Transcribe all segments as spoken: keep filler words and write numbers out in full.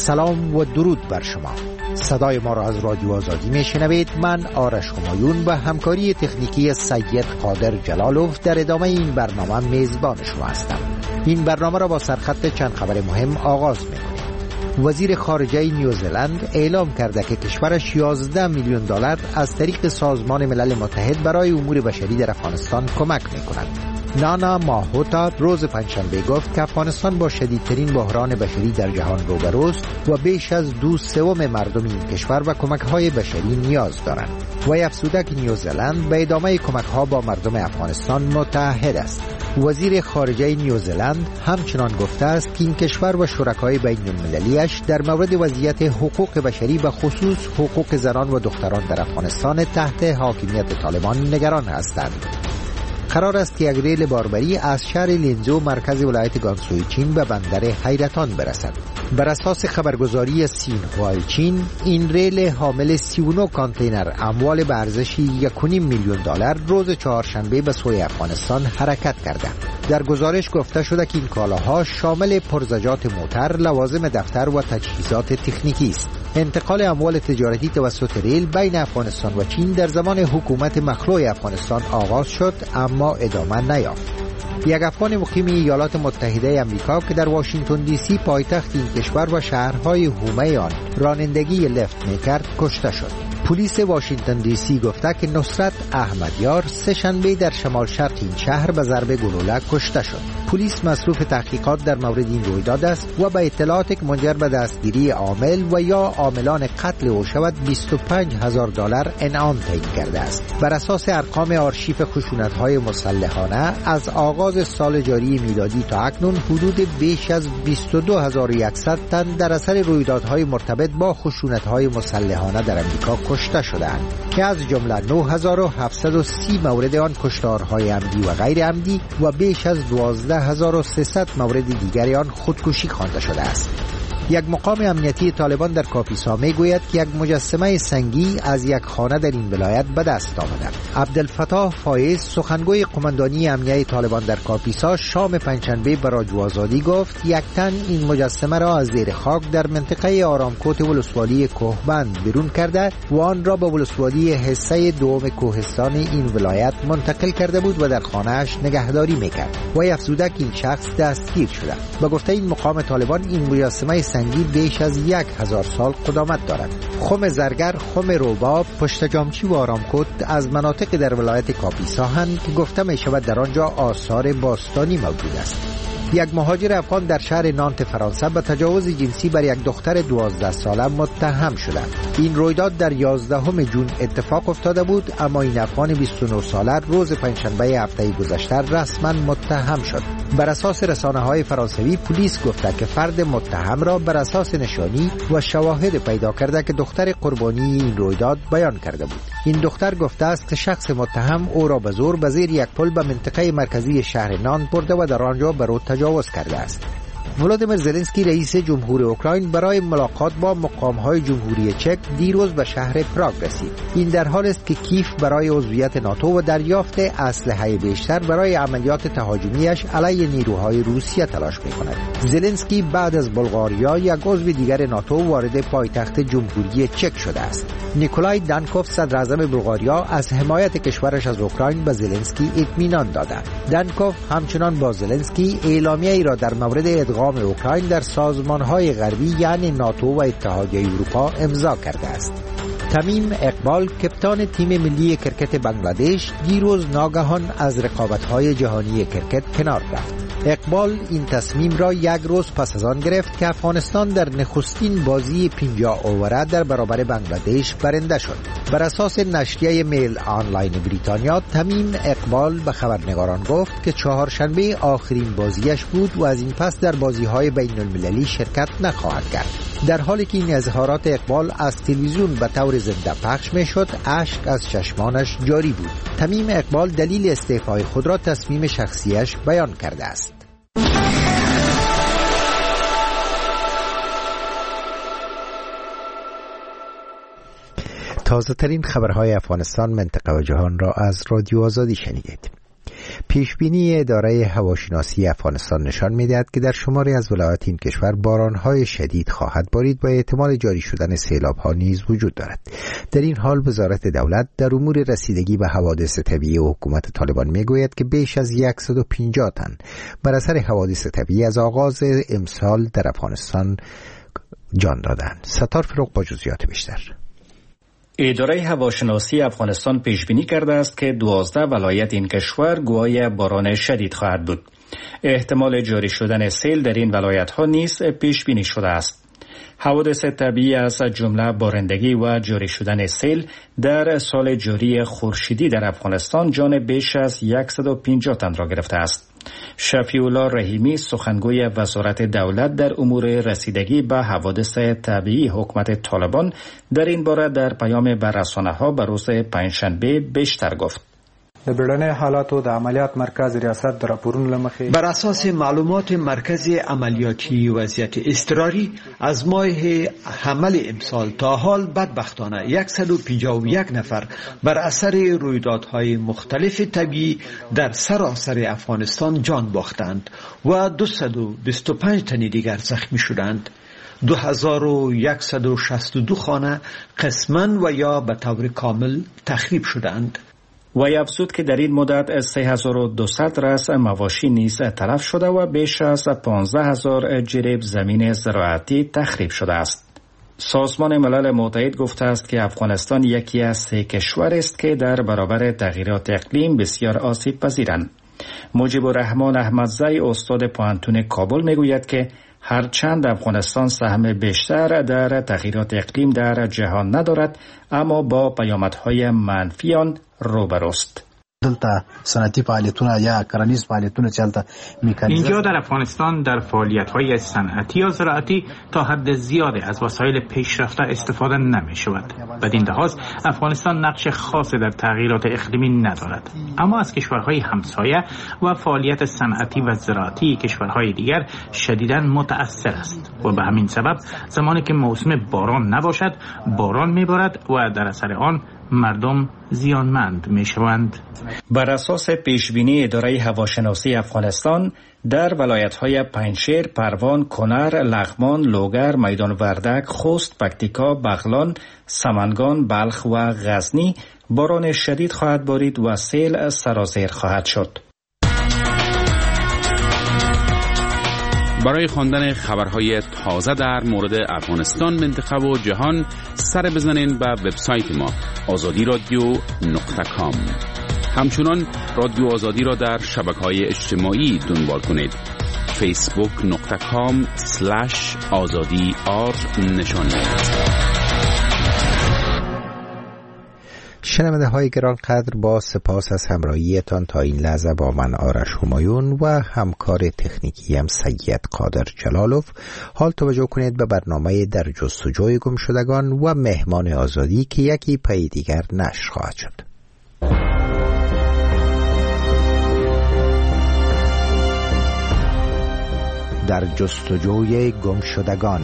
سلام و درود بر شما. صدای ما را از رادیو آزادی میشنوید. من آرش همایون و همکاری تکنیکی سید قادر جلالوف در ادامه این برنامه میزبان شما هستم. این برنامه را با سرخط چند خبر مهم آغاز میکنیم. وزیر خارجه نیوزلند اعلام کرده که کشورش یازده میلیون دلار از طریق سازمان ملل متحد برای امور بشری در افغانستان کمک میکند. نانا ماهوتا روز پنجشنبه گفت که افغانستان با شدیدترین بحران بشری در جهان روبروست و بیش از دو سوم مردم این کشور و کمک‌های بشری نیاز دارند. و افزوده که نیوزلند به ادامه کمک‌ها با مردم افغانستان متعهد است. وزیر خارجه نیوزلند همچنان گفته است که این کشور و شرکای بین‌المللی‌اش در مورد وضعیت حقوق بشری و خصوص حقوق زنان و دختران در افغانستان تحت حاکمیت طالبان نگران هستند. قرار است که یک ریل باربری از شهر لینزو مرکز ولایت گانسوی چین به بندر حیرتان برسد. بر اساس خبرگزاری سینهوای چین، این ریل حامل سی و نه کانتینر اموال به ارزش یک و نیم میلیون دلار روز چهارشنبه به سوی افغانستان حرکت کرده. در گزارش گفته شده که این کالاها شامل پرزجات موتر، لوازم دفتر و تجهیزات تکنیکی است. انتقال اموال تجارتی توسط ریل بین افغانستان و چین در زمان حکومت مخلوع افغانستان آغاز شد اما ادامه نیافت. یک افغان مقیم ایالات متحده آمریکا که در واشنگتن دی سی پایتخت این کشور و شهرهای حومه آن رانندگی لفت می‌کرد کشته شد. پلیس واشنگتن دی سی گفته که نصرت احمدیار سه شنبه در شمال شرق این شهر به ضرب گلوله کشته شد. پلیس مصروف تحقیقات در مورد این رویداد است و به اطلاعات که منجر به دستگیری عامل و یا عاملان قتل او شود بیست و پنج هزار دلار انعام تعیین کرده است. بر اساس ارقام آرشیو خشونت‌های مسلحانه از آغاز سال جاری میلادی تا اکنون حدود بیش از بیست و دو هزار و صد تن در اثر رویدادهای مرتبط با خشونت‌های مسلحانه در آمریکا کشته شدند که از جمله نه هزار و هفتصد و سی مورد آن کشتارهای عمدی و غیر عمدی و بیش از دوازده هزار و سیصد مورد دیگری آن خودکشی خوانده شده است. یک مقام امنیتی طالبان در کاپیسا میگوید که یک مجسمه سنگی از یک خانه در این ولایت به دست آمده. عبدالفتاح فایز سخنگوی قماندانی امنیه طالبان در کاپیسا شام پنجشنبه به رادیو آزادی گفت یک تن این مجسمه را از زیر خاک در منطقه آرامکوت ولسوالی کوهبند بیرون کرده و آن را به ولسوالی حصه دوم کوهستان این ولایت منتقل کرده بود و در خانه‌اش نگهداری میکرد. و افزوده که این شخص دستگیر شده. به گفته این مقام طالبان این مجسمه سنگی بیش از یک هزار سال قدامت دارد. خم زرگر، خم روباب، پشت جامچی و آرامکوت از مناطق در ولایت کاپیسا هستند که گفته می شود در آنجا آثار باستانی موجود است. یک مهاجر افغان در شهر نانت فرانسه به تجاوز جنسی بر یک دختر دوازده ساله متهم شده. این رویداد در یازدهم ژوئن اتفاق افتاده بود، اما این افغان بیست و نه ساله روز پنجشنبه هفته گذشته رسما متهم شد. بر اساس رسانه‌های فرانسوی پلیس گفته که فرد متهم را بر اساس نشانی و شواهد پیدا کرده که دختر قربانی این رویداد بیان کرده بود. این دختر گفته است که شخص متهم او را به زور به زیر یک پل به منطقه مرکزی شهر نانت برده و در آنجا بر او تجاوز کرده است. ولادیمیر زلنسکی رئیس جمهور اوکراین برای ملاقات با مقام‌های جمهوری چک دیروز به شهر پراگ رسید. این در حال است که کیف برای عضویت ناتو و دریافت اسلحه بیشتر برای عملیات تهاجمیش علیه نیروهای روسیه تلاش می‌کند. زلنسکی بعد از بلغاریا یک عضو دیگر ناتو وارد پایتخت جمهوری چک شده است. نیکولای دانکوف صدر اعظم بلغاریا از حمایت کشورش از اوکراین به زلنسکی اطمینان داده. دانکوف همچنان با زلنسکی اعلامیه‌ای را در مورد ادغام اوکراین در سازمان‌های غربی یعنی ناتو و اتحادیه اروپا امضا کرده است. تمیم اقبال کپتان تیم ملی کرکت بنگلادش دیروز ناگهان از رقابت‌های جهانی کرکت کنار رفت. اقبال این تصمیم را یک روز پس از آن گرفت که افغانستان در نخستین بازی پنجاه اووره در برابر بنگلادش برنده شد. بر اساس نشریه میل آنلاین بریتانیا، تمیم اقبال به خبرنگاران گفت که چهارشنبه آخرین بازیش بود و از این پس در بازی‌های بین‌المللی شرکت نخواهد کرد. در حالی که این اظهارات اقبال از تلویزیون به طور زنده پخش می‌شد، اشک از چشمانش جاری بود. تمیم اقبال دلیل استعفای خود را تصمیم شخصیش بیان کرده است. تازه ترین خبرهای افغانستان، منطقه و جهان را از رادیو آزادی شنیدید. پیشبینی اداره هواشناسی افغانستان نشان می‌دهد که در شماری از ولایات این کشور باران‌های شدید خواهد بارید و احتمال جاری شدن سیلاب‌ها نیز وجود دارد. در این حال وزارت دولت در امور رسیدگی به حوادث طبیعی و حکومت طالبان می‌گوید که بیش از صد و پنجاه تن بر اثر حوادث طبیعی از آغاز امسال در افغانستان جان دادند. ستار فروغ با جزئیات بیشتر. اداره هواشناسی افغانستان پیش بینی کرده است که دوازده ولایت این کشور گواه باران شدید خواهد بود. احتمال جاری شدن سیل در این ولایت ها نیز پیش بینی شده است. حوادث طبیعی از جمله بارندگی و جاری شدن سیل در سال جاری خورشیدی در افغانستان جان بیش از صد و پنجاه تن را گرفته است. شفیع الله رحیمی سخنگوی وزارت دولت در امور رسیدگی به حوادث طبیعی حکومت طالبان در این باره در پیام به رسانه‌ها به روز پنجشنبه بیشتر گفت. د بیړنۍ حالاتو د عملیات مرکز ریاست در راپورونو لمخې بر اساس معلومات مرکز عملیاتی وضعیت اضطراری از ماه حمل امسال تا حال بدبختانه صد و پنجاه و یک نفر بر اثر رویدادهای مختلف طبیعی در سراسر افغانستان جان باختند و دویست و بیست و پنج تن دیگر زخمی شدند. دو هزار و صد و شصت و دو خانه قسماً و یا به طور کامل تخریب شدند. و افزود که در این مدت سه هزار و دویست رأس مواشی نیز تلف شده و بیش از پانزده هزار جریب زمین زراعتی تخریب شده است. سازمان ملل متحد گفته است که افغانستان یکی از سه کشور است که در برابر تغییرات اقلیم بسیار آسیب پذیرند. مجیب الرحمن احمدزی استاد پوهنتون کابل میگوید که هرچند افغانستان سهم بیشتر در تغییرات اقلیم در جهان ندارد، اما با پیامدهای منفی آن روبروست. دلته صنعتی فعالیتونه یا کرنیز فعالیتونه چلته میکانیزم. اینجا در افغانستان در فعالیت‌های صنعتی یا زراعتی تا حد زیادی از وسایل پیشرفته استفاده نمی‌شود. بدین لحاظ افغانستان نقش خاصی در تغییرات اقلیمی ندارد، اما از کشورهای همسایه و فعالیت صنعتی و زراعتی کشورهای دیگر شدیداً متأثر است و به همین سبب زمانی که موسم باران نباشد باران می‌بارد و در اثر آن مردم زیانمند میشوند. بر اساس پیشبینی اداره هواشناسی افغانستان در ولایت‌های پنجشیر، پروان، کنر، لغمان، لوگر، میدان وردک، خوست، پکتیکا، بغلان، سمنگان، بلخ و غزنی باران شدید خواهد بارید و سیل سرازیر خواهد شد. برای خواندن خبرهای تازه در مورد افغانستان، منطقه و جهان سر بزنین به وبسایت ما آزادی رادیو نقطه کام. همچنان رادیو آزادی را در شبکه‌های اجتماعی دنبال کنید. فیسبوک نقطه کام سلش آزادی آر نشان دهید. شنونده های گرانقدر، با سپاس از همراهیتان تا این لحظه با من آرش همایون و همکار تکنیکیم سید قادر جلالوف. حال توجه کنید به برنامه در جستجوی گمشدگان و مهمان آزادی که یکی پی دیگر نشر خواهد شد. در جستجوی گمشدگان.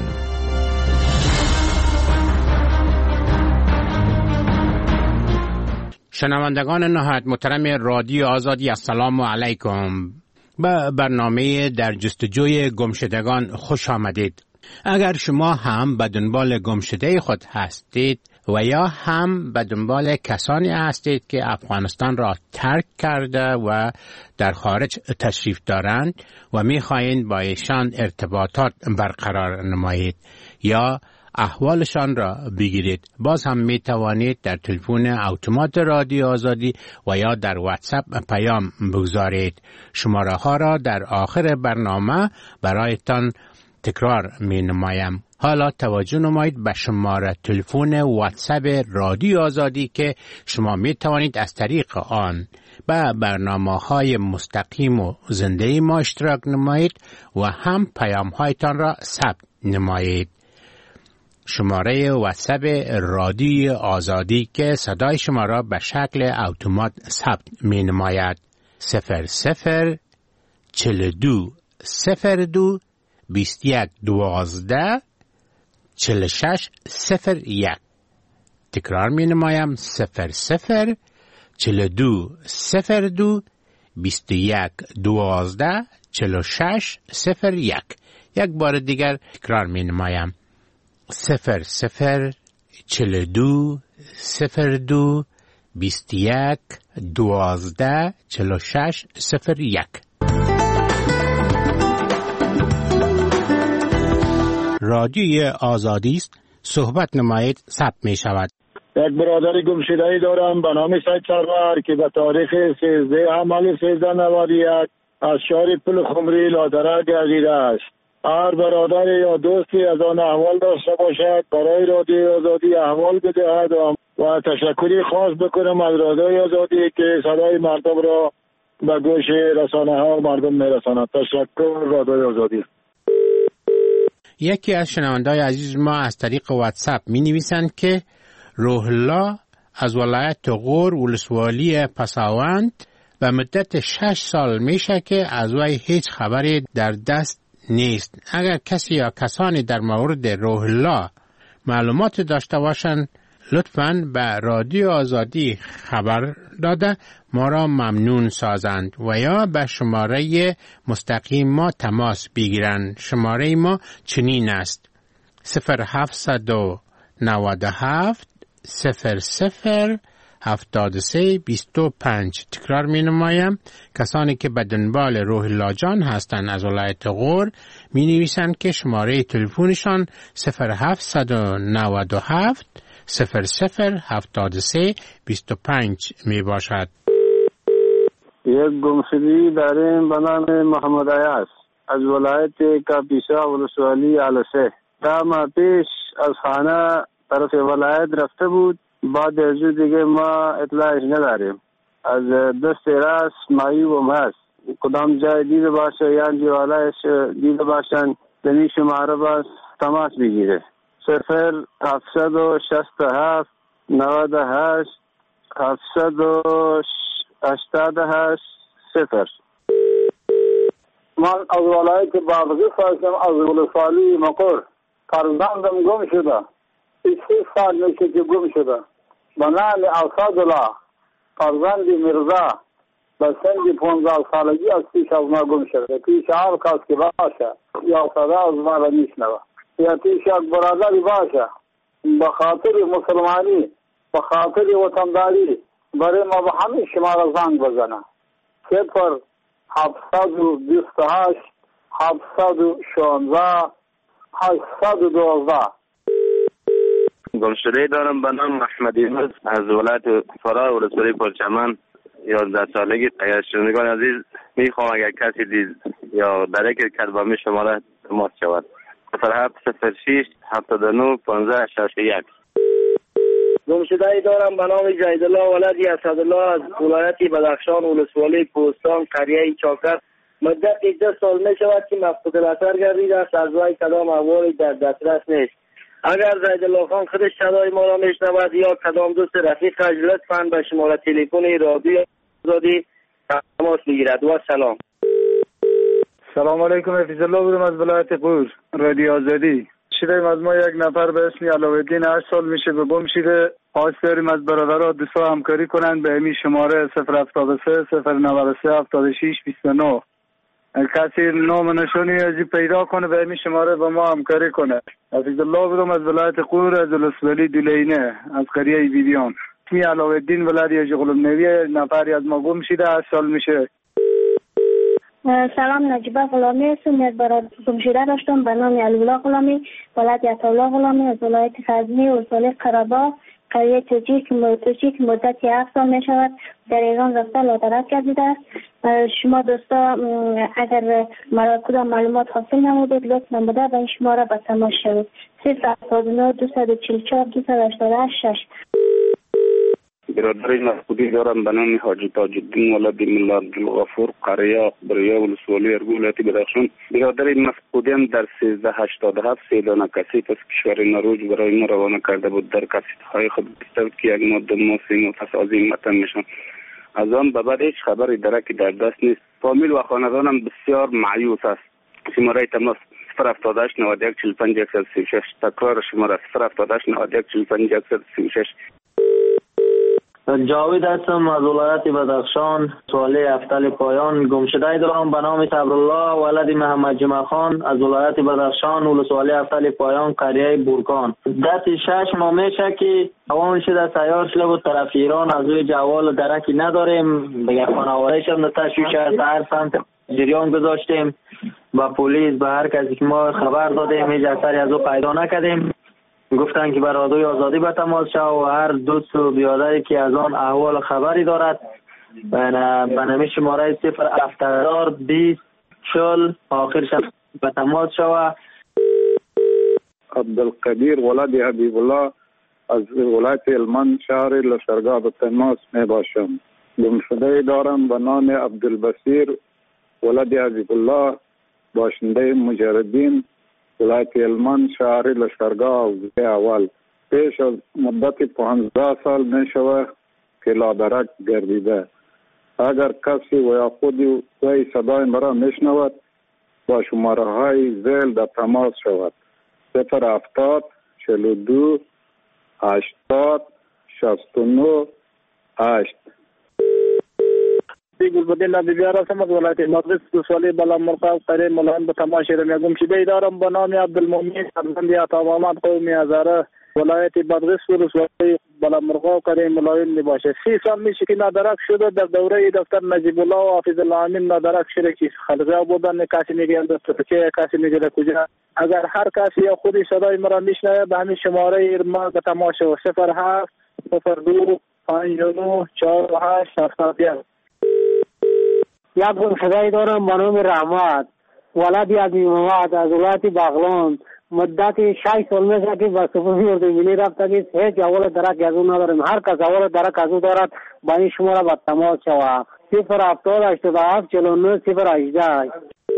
شنوندگان نهایت محترم رادیو آزادی، السلام علیکم. به برنامه در جستجوی گمشدگان خوش آمدید. اگر شما هم به دنبال گمشده خود هستید و یا هم به دنبال کسانی هستید که افغانستان را ترک کرده و در خارج تشریف دارند و می‌خواهید با ایشان ارتباطات برقرار نمایید یا احوالشان را بگیرید، باز هم می توانید در تلفن اتومات رادیو آزادی و یا در واتساپ پیام بگذارید. شماره ها را در آخر برنامه برایتان تکرار می نمایم. حالا توجه نمایید به شماره تلفن واتساپ رادیو آزادی که شما می توانید از طریق آن به برنامه های مستقیم و زنده ما اشتراک نمایید و هم پیام هایتان را ثبت نمایید. شماره واتساپ رادیو آزادی که صدای شما را به شکل اتومات ثبت می نماید صفر صفر چل دو صفر دو بیست یک دوازده چل شش صفر یک. تکرار می نمایم صفر صفر چل دو صفر دو بیست و یک دوازده چهل و شش صفر یک. یک بار دیگر تکرار می نمایم: صفر صفر چهل و دو صفر دو بیست و یک دوازده چهل و شش صفر یک. رادیوی آزادی است. صحبت نمایید ثبت می شود. یک برادر گمشده‌ای دارم به نام سید سرور که به تاریخ سیزده حمل سیزده نود و یک از شهر پل خمری لادره گردیده است. هر برادر یا دوستی از آن احوال داشته باشد برای رادیوی آزادی احوال بدهد و تشکری خاص بکنم از رادیوی آزادی که صدای مردم را به گوش رسانه ها و مردم میرساند. تشکر رادیوی آزادی. یکی از شنونده‌های عزیز ما از طریق واتساپ می نویسند که روح الله از ولایت غور ولسوالی پساوند و مدت شش سال میشه که از وی هیچ خبری در دست نیست. اگر کسی یا کسانی در مورد روح الله معلومات داشته باشند لطفاً به رادیو آزادی خبر داده ما را ممنون سازند و یا به شماره مستقیم ما تماس بگیرند. شماره ما چنین است: صفر هفتصد و نود و هفت صفر صفر هفتاد و سه بیست و پنج. تکرار می نمایم: کسانی که به دنبال روح الله جان هستند از ولایت غور می نویسند که شماره تلفنشان صفر هفتصد و نود و هفت صفر صفر هفتاد و سه بیست و پنج می باشد. یک گمشدگی داریم به نام محمد عیاض از ولایت کاپیسا ولسوالی علسه. ده ماه پیش از خانه طرف ولایت رفته بود. بعد از دیگه ما اطلاعش نداریم. از دست راست معیوب هست. کدام جای دیده باشه یا دیوالایش دیده باشن دنی شماره باز تماس بگیره. صفر هفتصد و شست و هفت نود و هشت هفتصد و هشتاد و هشت صفر. من از ولایت بادغیس هستم، از ولسوالی مقر. فرزندم گم شده. سی سال میشه که گم شده. به نام اسدالله فرزند مرزا به سن پانزده سالگی از پیش از ما گم شده. پیش هر کس که باشه یا صدا از ما را میشنوه یا پیش یک برادری باشه به خاطر مسلمانی به خاطر وطنداری برای ما به همین شما را زنگ بزنه. صفر هفتصد و بیست و هشت هفتصد و شانزده هشتصد و دوازده. گمشده دارم به نام احمد ایمز از ولایت فرا ولسوالی پرچمن. یازده سالگی. اگر شنوندگان عزیز میخوام اگر کسی دید یا درک کرد با می شماره تماس شود. صفر هفت صفر شش هفتاد و نه پانزده شصت و یک. گمشده دارم به نام جیدالله ولدی اسدالله از ولایت بدخشان ولسوالی پوستان قریه چاکر. مدت ده سال می شود که مفقود الاثر گردیده است. از وی کدام احوالی در دسترس نیست. اگر جیدالله خان خودش صدای ما را میشنود یا کدام دوست رفیقش لطفاً به شماره تلفن رادیو آزادی تماس بگیرد. و سلام. سلام علیکم. حفیظ الله بودم از ولایت غور رادیو آزادی. شدیم از ما یک نفر به اسم علاءالدین هشت سال میشه به گم شده. خواست داریم از برادرها دوستا همکاری کنند به همین شماره صفر هفتاد و سه صفر نود و سه هفتاد و شش بیست و نه. کسی نام نشانی ازی پیدا کنه به همین شماره با ما همکاری کنه. حفیظ الله بودم از ولایت غور از ولسوالی دولینه از قریه بیدیان. اسمی علاءالدین ولدی جغلم نویه. نفری از ما گم شده هشت سال میشه. سلام، نجیبه غلامی هستم. یک برادر گم شده داشتم به نام علی‌الله غلامی ولایت عطاالله غلامی از ولایت غزنی ولسوالی قره‌باغ قریه توجیه که مدت هفت سال می شود در ایران رفته لادرک گردیده است. شما دوستا اگر مرا کدام معلومات حاصل نمودید لطف نموده به این شماره به تماس شوید. صفر هفتاد و نه دویست و چهل و چهار دویست و هشتاد و شش. برادر مسعودی دارم به نام حاجی تاج الدین ولد ملا عبدالغفور قریه بریا ولسوالی ارگو ولایت بدخشان. برادر مسعودی در سیزده هشتاد و هفت سه دانه کسیت از کشور نروژ برای ما روانه کرده بود. در کسیت های خود گفته که یک ماده ماسی نفس عظیم متن میشن. از آن به بعد هیچ خبری درکی در دست نیست. فامیل و خاندانم بسیار مایوس است. شماره تماس صفر هفتاد و هشت نود و یک چهل و پنج صفر سی و شش. تکرار شماره صفر هفتاد و هشت نود و یک چهل و پنج صفر سی و شش. جاوید هستم از ولایت بدخشان. سوال افتل پایان گمشده دارم به نام صبرالله ولد محمد جمع خان از ولایت بدخشان. ولسوالی افتل پایان قریه بورکان. دست شش ماه میشه که عوام شده سیار شده بود طرف ایران. از روی جوال درکی نداریم. بگه خانواده شد تشویش از هر سمت جریان گذاشتیم. با پلیس به هر کسی که ما خبر دادیم هیچ اثری از او پیدا نکردیم. گفتن که بر رادیوی آزادی به تماس شو و هر دوست و بیادری که از آن احوال خبری دارد به نمی شماره صفر هفتاد بیست چل آخرش به تماس شو. عبدالقدیر ولد حبیب الله از ولایت هلمند شهر لشکرگاه به تماس می باشم. گمشده دارم به نام عبدالبصیر ولد حبیب الله باشنده مجردین ولایت هلمند شهر لشکرگاه وزیر اول. پیش از مدت پانزده سال می شود که لادرک گردیده. اگر کسی و یا خودی وی صدای مرا می شنود با شماره های زیل در تماس شود. صفر هفتاد چهل و دو هشتاد شصت و نه هشت. گلبدین بیار هستم از ولایت مدرس ولسوالی بلامرغ قریه ملایم به تماس شدم. گمشده دارم به نام عبدالمؤمن فرزند عطا محمد قومی هزاره ولایت مدرس ولسوالی بلامرغ قریه ملایم می باشه. سی سال میشه که نادرک شده. در دوره دکتر نجیب الله و حافظ الله امین نادرک شده که خلقه بودن. کسی میگه دسترچه کسی میگه کجا. اگر هر کسی یا خودی صدای مرا میشنوه به همین شماره ما به تماس شد. صفر هفت صفر دو پنج نه چهار هشت هفتاد یک. یک گمشده دارم به نام رحمت ولد عبی محمد از ولایت بغلان. مدت شش سال میشه که به سپاهی اردوگینی رفته که هیچ اول درک از او نداریم. هر کس اول درک از او دارد با این شماره به تماس شود. صفر هفتاد هشتاد و هفت چهل و نه صفر هجده.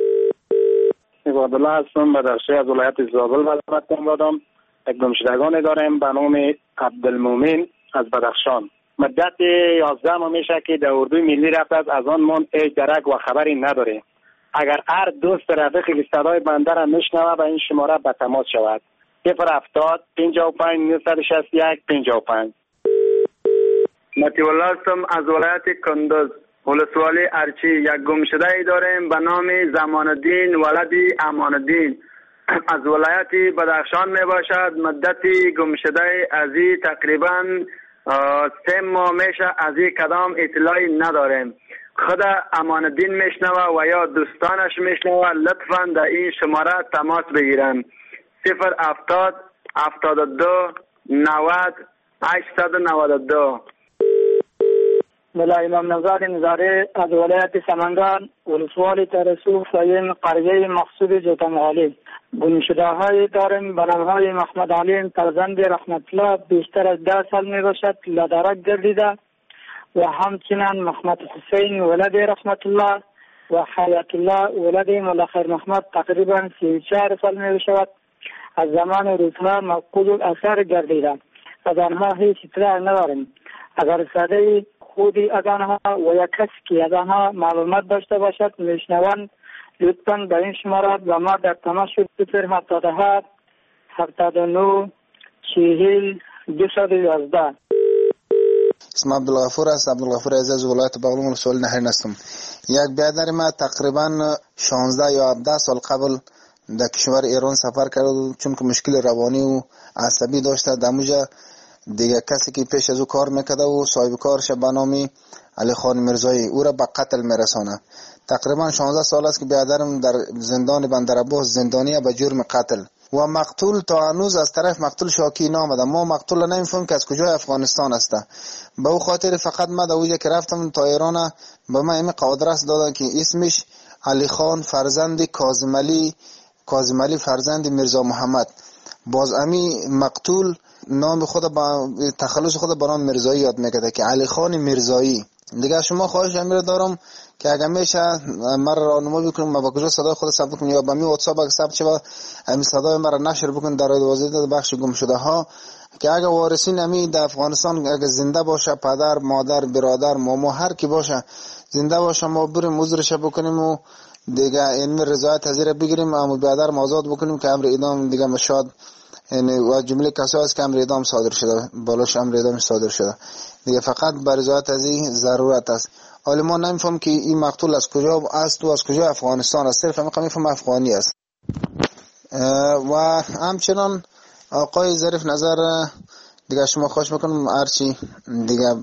عبدالله هستم بدرشی از ولایت زابل وزارت دارم. یک گمشدگان داریم به نام عبدالمؤمن از بدخشان. مدت یازده ماه میشه که در اردوی ملی رفته است. از آن من هیچ درک و خبری نداره. اگر هر دوست رفیقی که صدای بنده را میشنوه به این شماره به تماس شود. صفر هفتاد پنجاه و پنج نهصد و شصت و یک پنجاه و پنج. مطیع الله هستم از ولایت کندوز ولسوالی ارچی. یک گمشده ای داریم به نام زمان الدین ولدی امان الدین از ولایت بدخشان می باشد. مدت گمشده ازی تقریبا سه ماه میشه. از این کدام اطلاعی نداریم. خود امان الدین میشنوه و یا دوستانش میشنوه لطفا در این شماره تماس بگیرن. صفر هفتاد هفتاد و دو نود هشتصد و نود و دو. ملا امام نزار نزاره از ولایت سمنگان ولسوالی ترسو سایم قریه مقصود جوتمغالی. گمشده های داریم به نام های محمد علیم فرزند رحمت الله بیشتر از ده سال می باشد لادرک گردیده و همچنین محمد حسین ولد رحمت الله و حیات الله ولد مولا خیر محمد تقریبا سی و چهار سال می باشد. از زمان روزها مفقود الاثر گردیده. از آنها هیچ اطلاع نداریم. اگر صدای خودی از آنها و یا کسی که از آنها معلومات داشته باشد میشنوند لطفاً به این شماره و ما در تماس شد. صفر هفتاد و هفت هفتاد و نه چهل دویست و یازده. اسم عبدالغفور است. عبدالغفور عزیز ولایت بغلان ولسوالی نهرین هستم. یک برادر ما تقریبا شانزده یا هفده سال قبل در کشور ایران سفر کرد چون که مشکل روانی و عصبی داشته. دموجا دیگه کسی که پیش از او کار میکرده و صاحب کارش به نام علی خان مرزایی او را به قتل میرسانه. تقریبا شانزده سال است که برادرم در زندان بندرعباس زندانی به جرم قتل و مقتول تا هنوز از طرف مقتول شاکی نامده. ما مقتول نمیفهمیم که از کجای افغانستان است. به او خاطر فقط ما در اوجه که رفتم تا ایران به ما این قادرست دادن که اسمش علی خان فرزند کاظم علی کاظم علی فرزند میرزا محمد. باز امی مقتول نام خود با تخلص خود به نام میرزایی یاد میکرده که علی خان میرزایی. دیگه شما خواهش امیر دارم که اگر میشه مرا راهنمایی بکنم ما با کجا صدای خود ثبت کنم یا با می واتساپ اگه ثبت شه همین صدای مرا نشر بکن در رادیو آزادی بخش گم شده ها که اگر وارثین امی در افغانستان اگر زنده باشه پدر مادر برادر ماما هر کی باشه زنده باشه ما بریم عذرش بکنیم و دیگه این رضایت حاضر بگیریم اما برادر آزاد بکنیم که امر اعدام دیگه مشاد یعنی و جمله کسایی است که امر اعدام صادر شده، بالاش امر اعدام صادر شده دیگه. فقط بر ازایت از این ضرورت است. حالا ما نمیفهم که این مقتول از کجا است و از کجا افغانستان است، صرف میفهم افغانی است. و همچنان آقای ظریف نظر دیگه شما خوش میکنم هرچی دیگه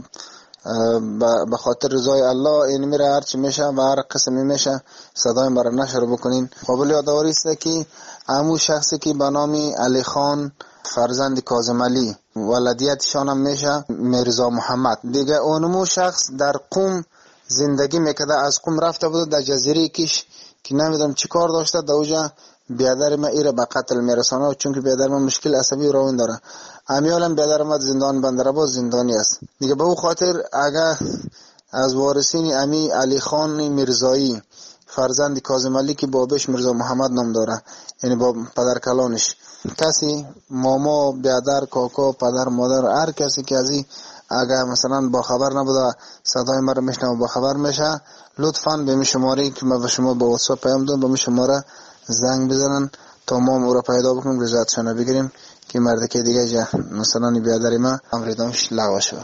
به خاطر رضای الله این میره هرچی میشه و هر قسمی میشه صدای مرا نشر بکنین. قابل یادآوری است که همون شخصی که به نام علی خان فرزند کاظم علی ولدیتشان هم میشه میرزا محمد دیگه، اونمو شخص در قم زندگی میکرده، از قم رفته بود در جزیره کش که نمیدونم چی کار داشته، در اوجا بیادر ما ایره به قتل میرسانه، چون که بیادر ما مشکل عصبی روان داره. امیالم بیادر ما زندان بندرعباس زندانی است دیگه. به او خاطر اگر از وارثین امی علی خان میرزایی فرزند کاظم علی که بابش میرزا محمد نام داره، یعنی با پدر کلانش، کسی ماما بیادر کاکا پدر مادر هر کسی که از این اگر مثلا با خبر نبوده صدای ما رو میشنوه با خبر میشه، لطفاً به می شماره که ما به شما با واتساپ پیام دادم به می شماره زنگ بزنن تا ما او را پیدا بکنیم، رضایتشان بگیریم که مرد که دیگه جا مثلا بیادر ما امر اعدامش لغو شود.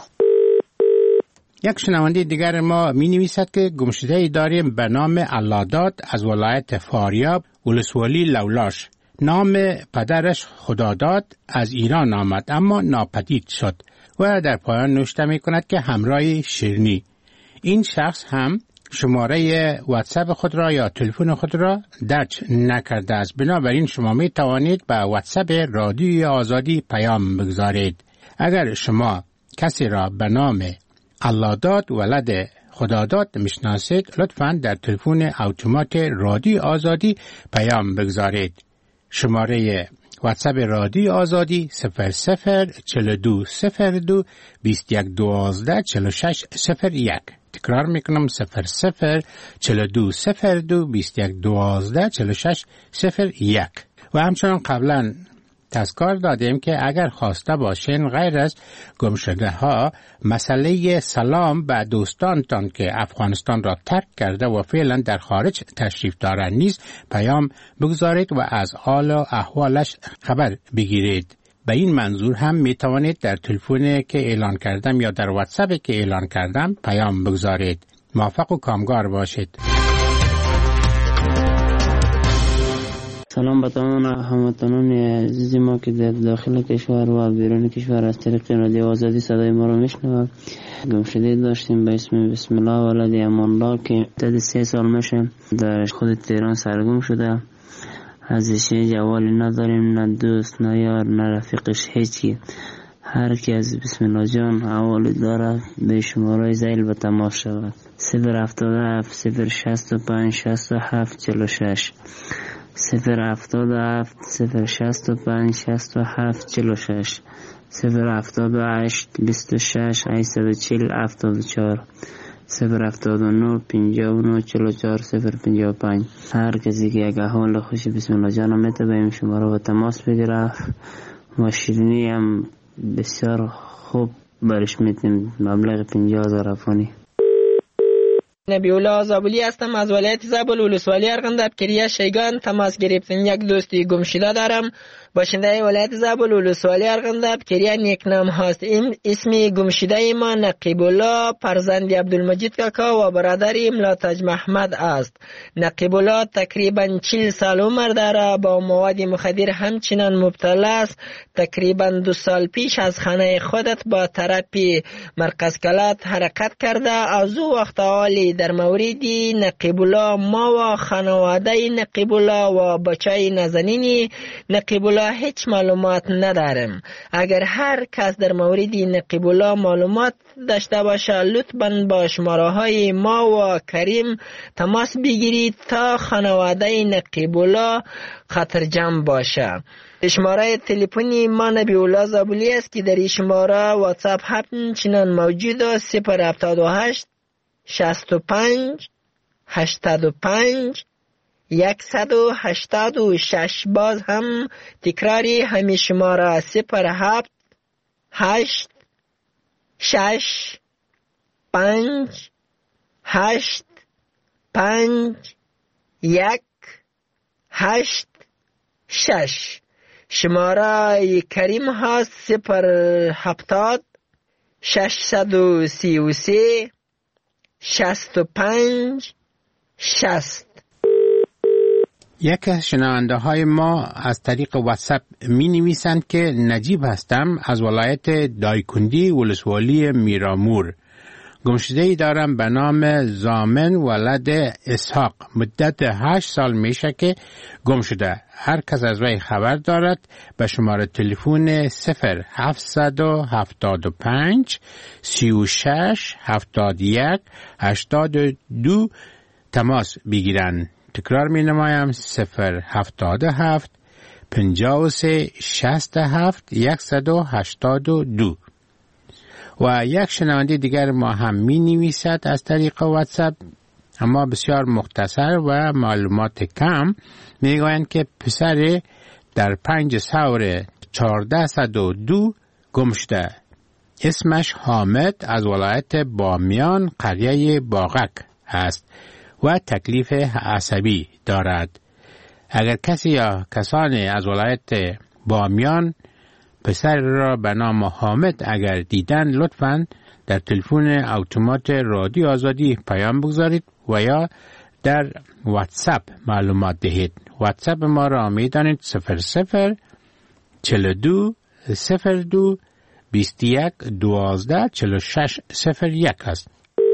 یک شنونده دیگر ما می نویسد که گمشده ای داریم به نام اللهداد از ولایت فاریاب ولسوالی لولاش. نام پدرش خداداد از ایران آمد اما ناپدید شد و در پایان نوشته می کند که همراه شیرنی. این شخص هم شماره واتساپ خود را یا تلفن خود را درج نکرده است، بنابراین شما می توانید به واتساپ رادیوی آزادی پیام بگذارید. اگر شما کسی را به نام اللهداد ولد خداداد میشناسید، لطفاً در تلفن اتومات رادیو آزادی پیام بگذارید. شماره واتساپ رادیو آزادی صفر صفر چهل و دو صفر دو بیست و یک دوازده چهل و شش صفر یک. تکرار میکنم صفر صفر چهل و دو صفر دو بیست و یک دوازده چهل و شش صفر یک. و همچنان قبلا تذکر دادیم که اگر خواسته باشین غیر از گمشده ها مسئله سلام به دوستانتان که افغانستان را ترک کرده و فعلا در خارج تشریف دارند نیز پیام بگذارید و از حال و احوالش خبر بگیرید. به این منظور هم می توانید در تلفن که اعلان کردم یا در واتساپ که اعلان کردم پیام بگذارید. موفق و کامگار باشید. سلام به تمام هموطنان عزیز ما که در داخل کشور و بیرون کشور از طریق رادیو آزادی صدای ما رو میشنوند. گمشده داشتیم به اسم بسم الله ولد امان الله که مدت سه سال میشه در خود تهران سرگم شده. ازش جوالی نداریم، نه دوست نه یار نه رفیقش، هیچی. هر کی از بسم الله جان حوالی داره به شماره زیل به تماس شود. صفر هفتاد و هفت صفر شصت و پنج شصت و هفت چهل و شش صفر هفتاد و هفت صفر شصت و پنج شصت و هفت چهل و شش صفر هفتاد و هشت بیست و شش هشتصد و چهل هفتاد و چهار صفر هفتاد و نه پنجاه و نه چهل و چهار صفر پنجاه و پنج. هر کسی که اگه حال خوشی بسم الله جان میته به این شماره و تماس بگیره و شیرینی هم بسیار خوب برش میتیم، مبلغ پنجاه هزار افغانی. نبی الله زابلی هستم از ولایت زابل ولسوالی ارغنداب کریه شیگان تماس گرفتم. یک دوستی گم شده دارم باشنده ولایت زابل ولسوالی ارغنداب کریه نیک نام هست. این اسمی گم شده ما نقیب الله فرزند عبدالمجید کاکا و برادر املا تاج محمد است. نقیب الله تقریبا چهل سال عمر داره، با مواد مخدر همچنان مبتلا است. تقریبا دو سال پیش از خانه خودت با تراپی مرکز کلات حرکت کرده. از او وقت حالی در موردی نقیب الله ما و خانواده نقیب الله و بچه نازنین نقیب الله هیچ معلومات ندارم. اگر هر کس در مورد نقیب الله معلومات داشته باشه لطفاً با شماره های ما و کریم تماس بگیرید تا خانواده نقیب الله خطرجم باشه. شماره تلفنی ما نبی الله زابلی است که در این شماره واتساپ همچنان موجود است. صفر هفتاد و هشت شصت و پنج هشتاد و پنج یکصد و هشتاد و شش. باز هم تکراری همین شماره صفر هفت هشت شش پنج هشت پنج یک هشت شش. شماره کریم هست صفر هفتاد ششصد و سی و سه شست و پنج شست. یک از شنونده های ما از طریق واتساپ می نویسند که نجیب هستم از ولایت دایکندی ولسوالی میرامور. گمشده‌ای دارم به نام زامن ولد اسحاق. مدت هشت سال میشه که گم شده. هر کس از وی خبر دارد به شماره تلفن صفر هفتصد و هفتاد و پنج سی و شش هفتاد و یک هشتاد و دو تماس بگیرند. تکرار می نمایم صفر هفتاد و هفت پنجاه و سه شصت و هفت صد و هشتاد و دو. و یک شنونده دیگر ما هم می نویسد از طریق واتساپ، اما بسیار مختصر و معلومات کم. می گویند که پسر در پنج سور چهارده صد و دو گم شده. اسمش حامد از ولایت بامیان قریه باغک است و تکلیف عصبی دارد. اگر کسی یا کسانی از ولایت بامیان پسر را به نام حامد اگر دیدن، لطفاً در تلفن اتومات رادیو آزادی پیام بگذارید و یا در واتساپ معلومات دهید. واتساپ ما را می دانید صفر صفر چهل و دو صفر دو بیست و یک دوازده چهل و شش صفر یک است.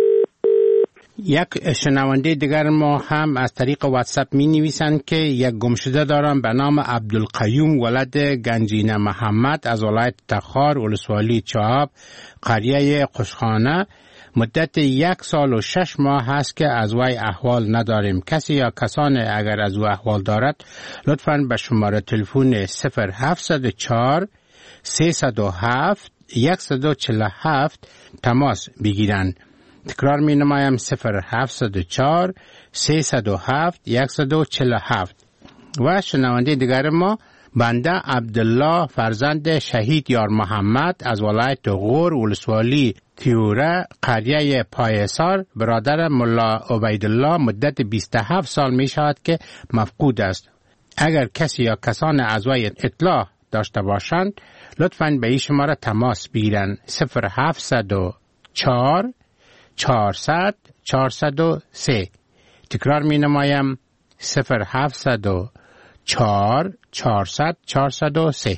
یک شنونده دیگر ما هم از طریق واتساپ می نویسند که یک گمشده دارم به نام عبدالقیوم ولد گنجینه محمد از ولایت تخار ولسوالی چهاب قریه قشخانه. مدت یک سال و شش ماه هست که از وی احوال نداریم. کسی یا کسان اگر از او احوال دارد لطفاً به شماره تلفن صفر هفتصد و چهار سیصد و هفت صد و چهل و هفت تماس بگیرند. تکرار می نمایم صفر هفتصد و چهار سیصد و هفت صد و چهل و هفت. و شنونده دیگر ما بنده عبدالله فرزند شهید یار محمد از ولایت غور ولسوالی تیوره قریه پایسار، برادر ملا عبیدالله، مدت بیست و هفت سال می شود که مفقود است. اگر کسی یا کسان از وی اطلاع داشته باشند لطفاً به این شماره تماس بگیرند. صفر هفتصد و چهار چهارصد چهارصد و سه. تکرار می نمایم صفر هفتصد و چهار چهارصد چهارصد و سه.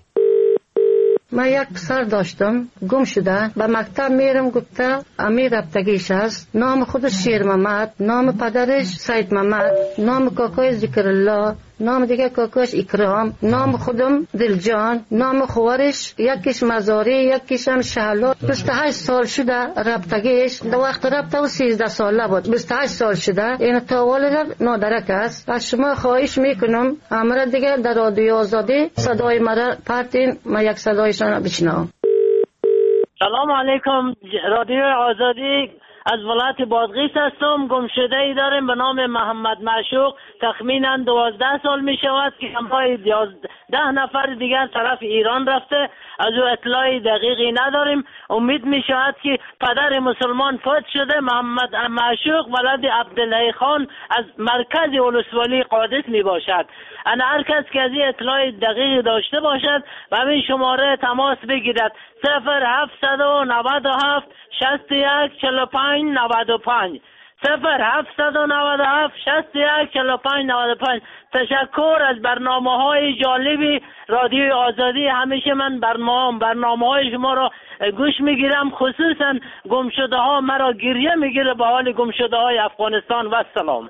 من یک پسر داشتم گم شده. به مکتب میرم گفته امیر رفتگیش است. نام خودش شیر محمد، نام پدرش سید محمد، نام کاکای ذکر الله، نام دیگه کاکاش اکرام، نام خودم دلجان، نام خوارش یکیش مزاری یکیش هم شهلا. بیست و هشت سال شده رفتگیش. در وقت رفته و سیزده ساله بود. بیست و هشت سال شده. این تاوال نادرک است. از شما خواهش میکنم امر دیگه در رادیو آزادی صدای مرا پرتین، ما یک صدایشان بشنوم. سلام علیکم. رادیو آزادی از ولایت بادغیس هستم. گمشده ای داریم به نام محمد معشوق. تخمینا دوازده سال می شود که همراه ده نفر دیگر طرف ایران رفته. از او اطلاعی دقیقی نداریم. امید می شود که پدر مسلمان فوت شده. محمد معشوق ولد عبدالله خان از مرکز ولسوالی قادس می باشد. انا هر کس که از این اطلاع دقیقی داشته باشد و همین شماره تماس بگیرد. صفر هفتصد و نود و هفت شصت و یک چهل و پنج نود و پنج. صفر هفتصد و نود و هفت شصت و یک چهل و پنج نود و پنج. تشکر از برنامه های جالبی رادیو آزادی. همیشه من برنامه برنامه های شما را گوش میگیرم. خصوصا گمشده ها مرا گریه میگیره به حال گمشده های افغانستان. و سلام.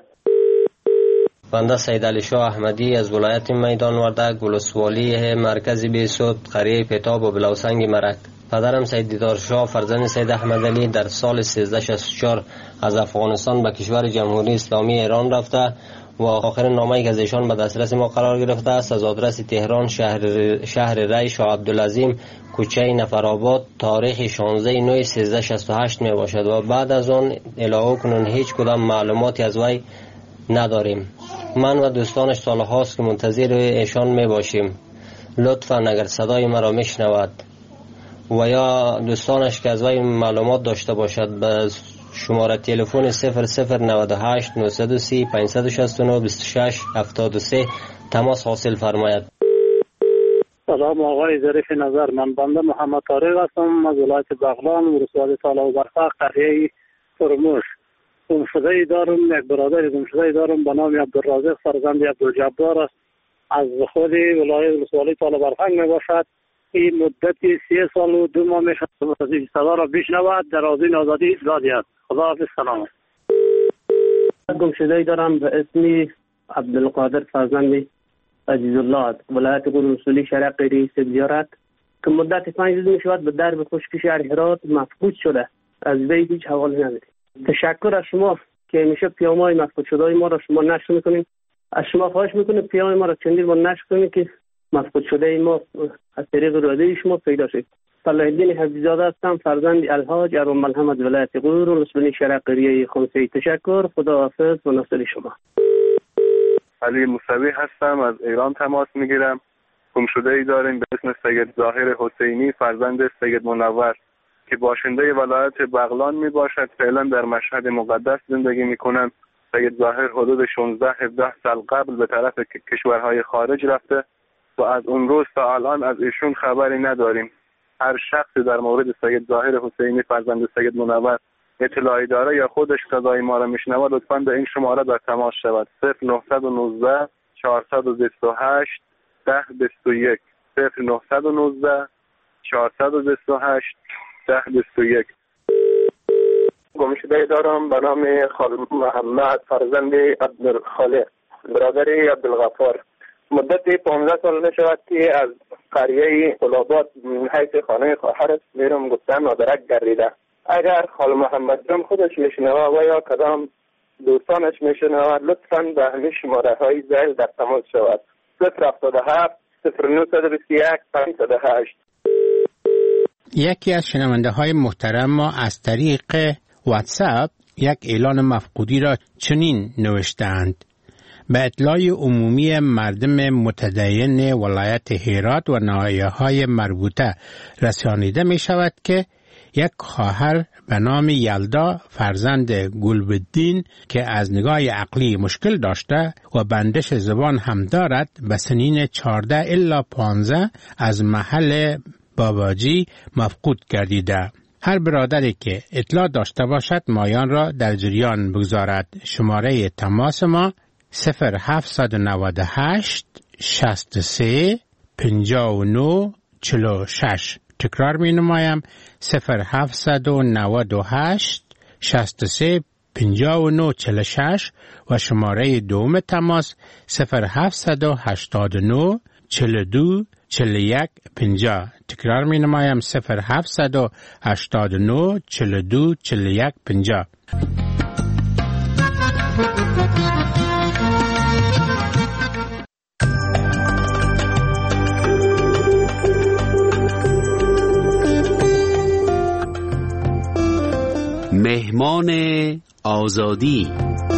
بنده سید علی شاه احمدی از ولایت میدان وردک ولسوالی مرکز بیسود قریه پتاب و بلوسنگ مرک. پدرم سید دیدار شاه فرزند سید احمد علی در سال سیزده شصت و چهار از افغانستان به کشور جمهوری اسلامی ایران رفته و آخرین نامه‌ای که از ایشان به دسترس ما قرار گرفته است از آدرس تهران شهر شهر ری شاه عبدالعظیم کوچه نفرآباد تاریخ شانزده نوامبر سیزده شصت و هشت می باشد و بعد از آن الهو کنون هیچ کدام معلوماتی از وی نداریم. من و دوستانش سالهاست که منتظر ایشان می باشیم. لطفاً اگر صدای مرا میشنود و یا دوستانش که از وی معلومات داشته باشد به شماره تلفن صفر صفر نود و هشت نهصد و سی پانصد و شصت و نه بیست و شش هفتاد و سه تماس حاصل فرماید. سلام آقای ظریف نظر، من بنده محمد طارق هستم از ولایت بغلان، ولسوالی طالع و برفق، قریه ترموش. گمشده ای دارم، یک برادر گمشده ای دارم به نام عبدالرازق فرزند عبدالجبار است، از خود ولایت ولسوالی طالع و برفق می باشد. این مدتی سه سال و دو ماه می شود از این صدا را بشنود، در آذین آزادی دادی است. خداحافظ. سلام. گمشده ای دارم به اسم عبدالقادر فرزند عزیز الله، ولایت قرنسولی شرق قیری زیارت، که مدت پنج روز می شود به درب خشکی شهر هرات مفقود شده، از وی هیچ حوالی نداریم. تشکر از شما که میشه پیام‌های مفقود شده ما را شما نشر میکنیم. از شما خواهش میکنیم پیام ما را چندین بار نشر کنید که مفقود شده ما از طریق رادیوی شما پیدا شد. صلاح الدین حفیظ‌زاده هستم، فرزند الحاج ارم محمد ولایت قرنسولی شرق قیری خمسی. تشکر، خداحافظ و ناصر شما. علی موسوی هستم، از ایران تماس میگیرم. گمشده ای داریم به اسم سید ظاهر حسینی فرزند سید منور که باشنده ولایت بغلان می باشد. فعلا در مشهد مقدس زندگی می کنند. سید ظاهر حدود شانزده هفده سال قبل به طرف کشورهای خارج رفته و از اون روز تا الان از ایشون خبری نداریم. هر شخصی در مورد سید ظاهر حسینی فرزند سید منور اطلاعی داره یا خودش صدای ما را میشنود لطفاً به این شماره در تماس شود. صفر نه یک نه چهارصد و بیست و هشت ده بیست و یک صفر نه یک نه چهارصد و بیست و هشت ده بیست و یک. گمشده دارم به نام خال محمد فرزند عبدالخالق برادر عبدالغفار. مدت پانزده سال نشود که از قریه قلابات حیث خانه خواهرش میرم گفتن مادرک گردیده. اگر خال محمد جان خودش میشنوه و یا کدام دوستانش میشنوه لطفاً به همین شماره های زیل در تماس شود. صفر هفتاد و هفت صفر نه بیست و یک پنجصد و هشت. یکی از شنونده های محترم ما از طریق واتساپ یک اعلان مفقودی را چنین نوشتند: به اطلاع عمومی مردم متدین ولایت هرات و ناحیه‌های مربوطه رسانیده می شود که یک خواهر به نام یلدا فرزند گلبدین که از نگاه عقلی مشکل داشته و بندش زبان هم دارد به سنین چهارده الا پانزده از محل باباجی مفقود گردیده. هر برادری که اطلاع داشته باشد مایان را در جریان بگذارد. شماره تماس ما صفر هفت نه هشت شصت و سه پنجاه و نه چهل و شش. تکرار می نمایم صفر هفت نه هشت شصت و سه پنجاه و نه چهل و شش و شماره دوم تماس صفر هفت هشت نه چهل و دو چهل و یک پنجاه. تکرار می نمایم صفر هفت هشت نه چهل و دو چهل و یک پنجاه. مهمان آزادی.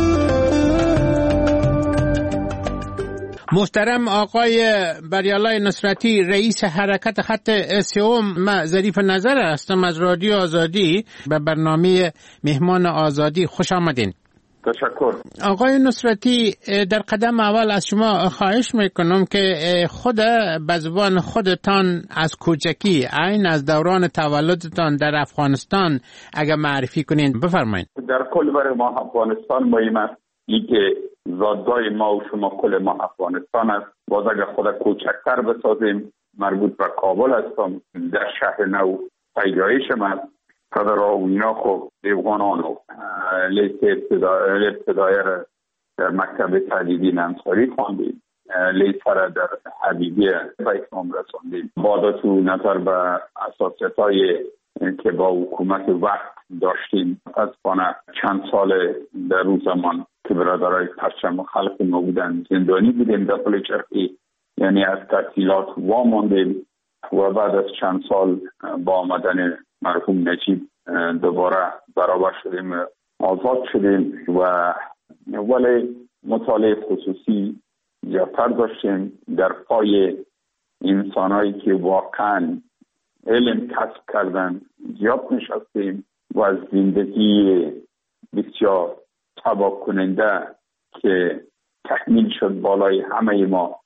محترم آقای بریالای نصرتی، رئیس حرکت خط سوم، من ظریف نظر هستم از رادیو آزادی. به برنامه مهمان آزادی خوش آمدین. تشکر. آقای نصرتی، در قدم اول از شما خواهش میکنم که خود به زبان خودتان از کوچکی عین از دوران تولدتان در افغانستان اگر معرفی کنین بفرمایید. در کل برای ما افغانستان مهم است این که زادگاه ما و شما کل ما افغانستان است. باز اگر خود کوچکتر بسازیم مربوط به کابل هستم، در شهر نو پیدایشم است. قدر آوینا خب دیوانان و لیست ابتدایی را در مکتب تجدیدی انصاری خواندیم، لیست را در حبیبیه به اتمام رساندیم. بعد تو نظر به اساسیت های که با حکومت وقت داشتیم از پانه چند سال در روز زمان که برادرای پرچم خلق ما بودن زندانی بودیم در پل چرخی، یعنی از تحصیلات واماندیم و بعد از چند سال با آمدن مرحوم نجیب دوباره برابر شدیم، آزاد شدیم و ولی مطالعه خصوصی زیادتر داشتیم. در پای انسانایی که واقعا علم کسب کردن زیاد نشستیم و از زندگی بسیار تباه کننده که تحمیل شد بالای همه ما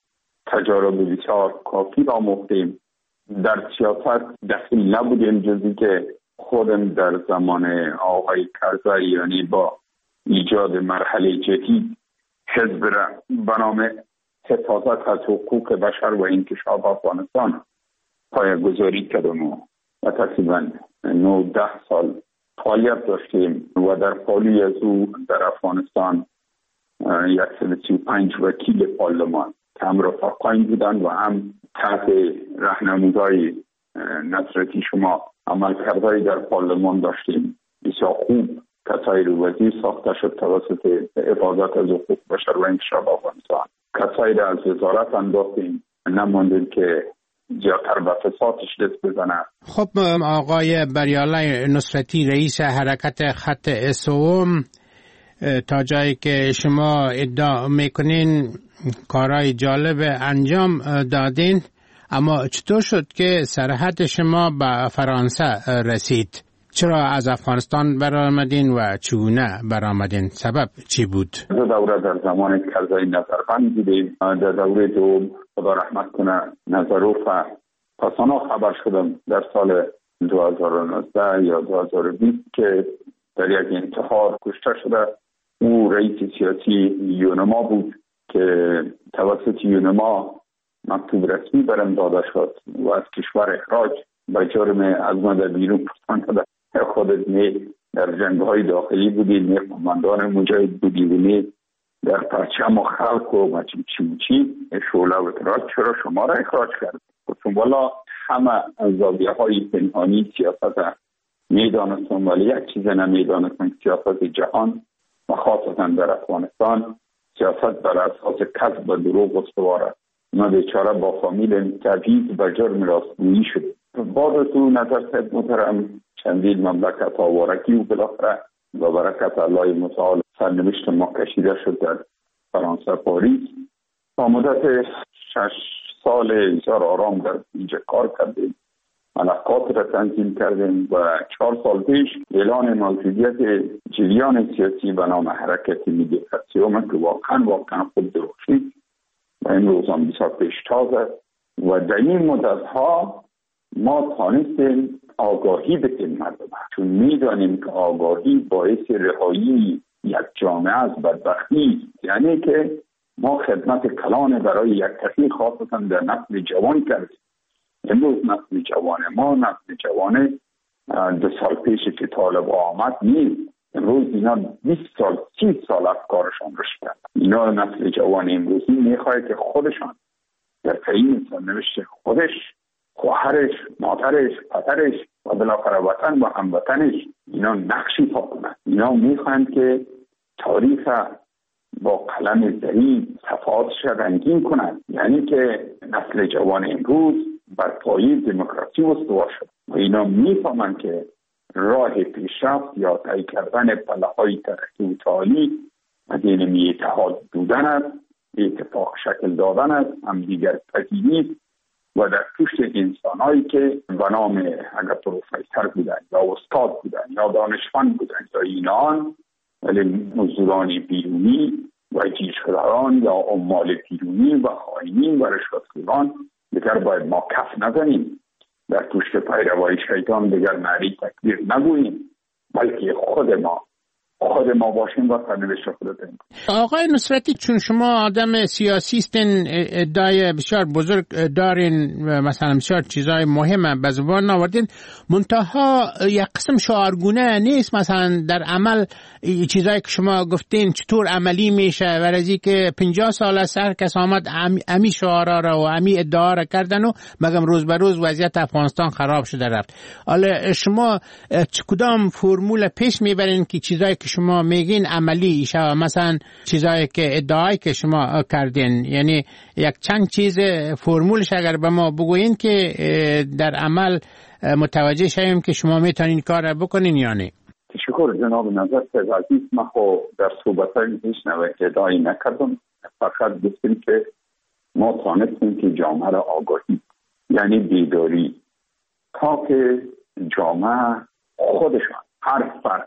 تجارب بسیار کافی را آموختیم. در سیاست دخیل نبودیم جزی که خودم در زمان آقای کرزی یعنی با ایجاد مرحله جدید حزب را به نام حفاظت از حقوق بشر و انکشاف افغانستان پایه‌گذاری کردم و تقریبا نوده سال فعالیت داشتیم و در پالی از او در افغانستان صد و سی و پنج وکیل پارلمان که هم رفقاین بودند و هم تحت راهنمایی نصرتی شما عمل کرده در پارلمان داشتیم. بسیار خوب کسایی رو وزیر ساخته شد توسط حفاظت از حقوق بشر و انکشاف افغانستان. کسایی رو از وزارت انداختیم، نماندیم که زیادتر به فسادش دست بزنه. خب آقای بریالله نصرتی رئیس حرکت خط اسوم، تا جایی که شما ادعا میکنین کارهای جالب انجام دادین، اما چطور شد که سرحد شما به فرانسه رسید؟ چرا از افغانستان برآمدین و چگونه برآمدین؟ سبب چی بود؟ دو دوره در زمان کرزی نظربند بودیم. در دوره دوم خدا رحمت کنه نظروف پسانا خبر شدم در سال دو هزار و نوزده یا دو هزار و بیست که در یک انتحار کشته شده. او رئیس سیاسی یونما بود که توسط یونما مکتوب رسمی برم داده شد و از کشور اخراج به جرم از ماده بیرون پرسان خودت می در جنگ های داخلی بودی، می قماندان مجاهد بودی و می در پرچم و خلق و مچی چی چی شعله و تراج چرا شما را اخراج کرد؟ گفتم والا همه از زاویه های پنهانی سیاست می دانستم ولی یک چیز نمی دانستم سیاست جهان و خاصتا در افغانستان سیاست بر اساس کذب و دروغ استواره. ما بیچاره با فامیل تبعید و جرم راستگویی شد. بعد تو نظر صاحب محترم چندین مملکت آوارکی و بالاخره و برکت الله متعال سرنوشت ما کشیده شد در فرانسه پاریس. تا مدت شش سال بسیار آرام در اینجا کار کردیم، ملکات را تنظیم کردیم و چهار سال پیش اعلان موجودیت جریان سیاسی به نام حرکت ملی خطیومه که واقعا واقعا خود درخشید و این روزان بسیار پیشتازه و در این مدت ها ما تانستیم آگاهی بکنیم مردم، چون میدانیم که آگاهی باعث رهایی یک جامعه از بدبختی، یعنی که ما خدمت کلان برای یک کسی خاصتا در نسل جوان کردیم. امروز نسل جوان ما نسل جوان دو سال پیش که طالب آمد نیست. امروز اینا بیست سال سی سال افکارشان رشد کرد. اینا نسل جوان امروزی میخواد که خودشان در تعیین سرنوشت خودش، خواهرش، مادرش، پدرش و بالاخره وطن و هموطنش اینا نقشی پا کنند. اینا میخواهند که تاریخ با قلم زرین صفحاتش رنگین کنند، یعنی که نسل جوان امروز بر پایه دموکراسی استوار شد و اینا میفهمند که راه پیشرفت یا طی کردن پله‌های ترقی و تعالی از این اتحاد بودن است، اتفاق شکل دادن است، همدیگر پذیری و در پشت انسان‌هایی که به نام اگر پروفسور بودن یا استاد بودن یا دانشمند بودن یا اینان ولی مزدوران بیرونی و جیش‌خواران یا عمال بیرونی و خائنین و رشوتخواران دیگر باید ما کف نزنیم، در پشت پیروای شیطان دیگر نعره تکبیر نگوییم، بلکه خود ما خود ما باشیم و سرنوشت خود داریم. آقای نصرتی، چون شما آدم سیاسی هستین، ادعای بسیار بزرگ دارین و مثلا بسیار چیزای مهم به زبان آوردین، منتها یک قسم شعارگونه نیست. مثلا در عمل چیزایی که شما گفتین چطور عملی میشه و از که پنجاه سال از هر کس آمد امی شعارا را و امی ادعا را کردن و مگم روز به روز وضعیت افغانستان خراب شده رفت. حالا شما کدام فرمول پیش میبرین که چیزایی که شما میگین عملی شه؟ مثلا چیزایی که ادعایی که شما کردین، یعنی یک چند چیز فرمولش اگر به ما بگوین که در عمل متوجه شویم که شما میتونین کار را بکنین یا نه. تشکر جناب نظر صاحب عزیز. من خو در صحبت‌های پیشنوه ادعایی نکردم، فقط گفتم که ما تانستیم که جامعه را آگاهی یعنی بیداری تا که جامعه خودشان هر فرد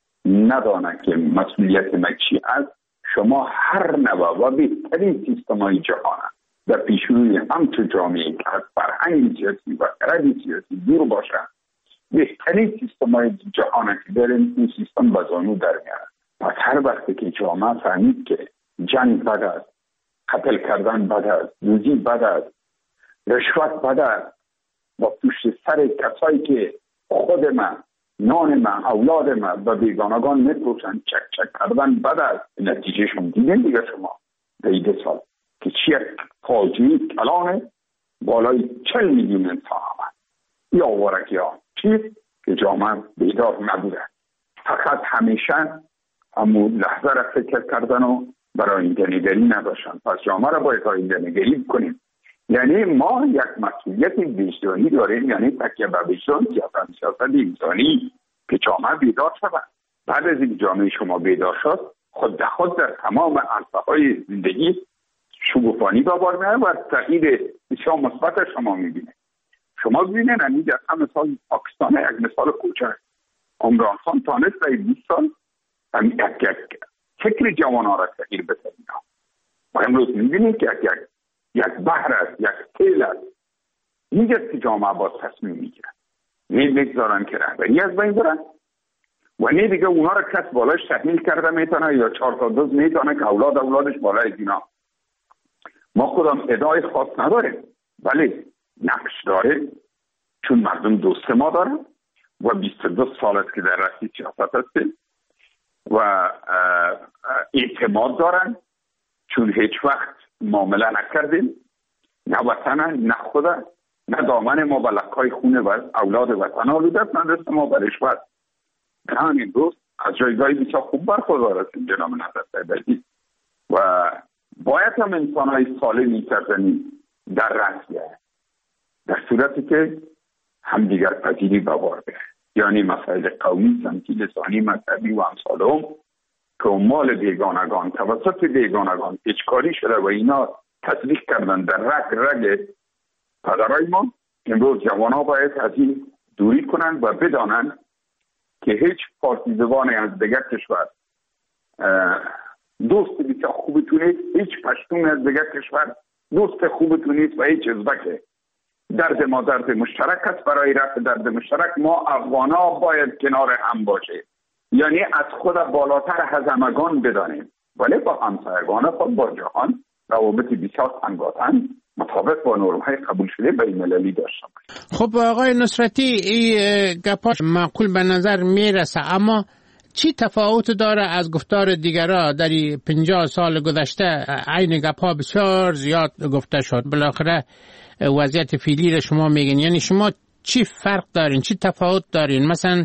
ندانه که مسئولیت ما چی است. شما هر نوع و بهترین سیستم‌های جهان در پیشروی همچون جامعه که از فرهنگ سیاسی و خرد سیاسی دور باشند، بهترین سیستم های جهان که داریم این سیستم بزانو در میارن. پس هر وقتی که جامعه فهمید که جنگ بد است، قتل کردن بد است، دوزی بد است، رشوت بد است، و پشت سر کسایی که خود من، نان من، اولاد من و بیگانگان میپوشن چک چک کردن بد است. نتیجه شما دیدین دیگه شما در این سال که چی فاجعه کلان بالای چل میلیون انسان آمد. یا ورکی ها چیز که جامعه بیدار نبوده، فقط همیشه همون لحظه را فکر کردن و برای آینده نگری نداشتن. پس جامعه را باید آینده نگری کنیم. یعنی ما یک مسئولیت وجدانی داریم، یعنی تکیه به وجدان، سیاست سیاست انسانی که جامعه بیدار شود. بعد از این جامعه شما بیدار شد، خود به خود در تمام عرصه‌های زندگی شگوفانی به بار میاد و تغییر بسیار مثبت شما میبینه. شما ببینید همین در مثال پاکستان یک مثال کوچک، عمران خان تانست در بیست سال همین یک یک فکر جوانان را تغییر بده. و امروز میبینید که یک یک یک بحر است، یک سیل است. اینجاست که جامعه باز تصمیم میگیرن، نه بگذارن که رهبری از بین برن و نه دیگه اونا را کس بالاش تحمیل کرده میتونه یا چهار تا دوز میتونه که اولاد اولادش بالای دینا. ما خودم ادعای خاص نداریم، ولی نقش داره، چون مردم دوست ما دارن و بیست و دو سال است که در راستی سیاست هستیم و اعتماد دارن، چون هیچ وقت معامله نکردیم، نه وطن، نه خود، نه دامن ما به لکای خونه و اولاد وطن آلوده است، نه دست ما به رشوت. همین روز از جایگاهی بسیار خوب برخوردار هستیم جناب نظر سیدی و باید هم انسان های سالمی سرزنی در رأس بیاید، در صورتی که همدیگر پذیری به بار بیاید. یعنی مسائل قومی، سمتی، لسانی، مذهبی و امثال هم که مال بیگانگان توسط بیگانگان اجکاری شده و اینا تصدیق کردن در رگ رگ پدرای ما. امروز جوان ها باید از این دوری کنند و بدانند که هیچ پارتیزوانی از دیگر کشور دوست بسیار خوبتون نیست، هیچ پشتون از دیگر کشور دوست خوبتون نیست و هیچ ازبکه. درد ما درد مشترک است، برای رفع درد مشترک ما افغان ها باید کنار هم باشه، یعنی از خود بالاتر از همگان بدانیم، ولی با همسایگان خود با جهان روابط بسیار تنگاتن مطابق با نرم‌های قبول شده بین المللی داشته باشیم. خب آقای نصرتی، این گپاش معقول به نظر میرسه، اما چی تفاوت داره از گفتار دیگرها؟ در پنجاه سال گذشته عین گپا بسیار زیاد گفته شد، بالاخره وضعیت فعلی را شما میگین، یعنی شما چی فرق دارین، چی تفاوت دارین مثلا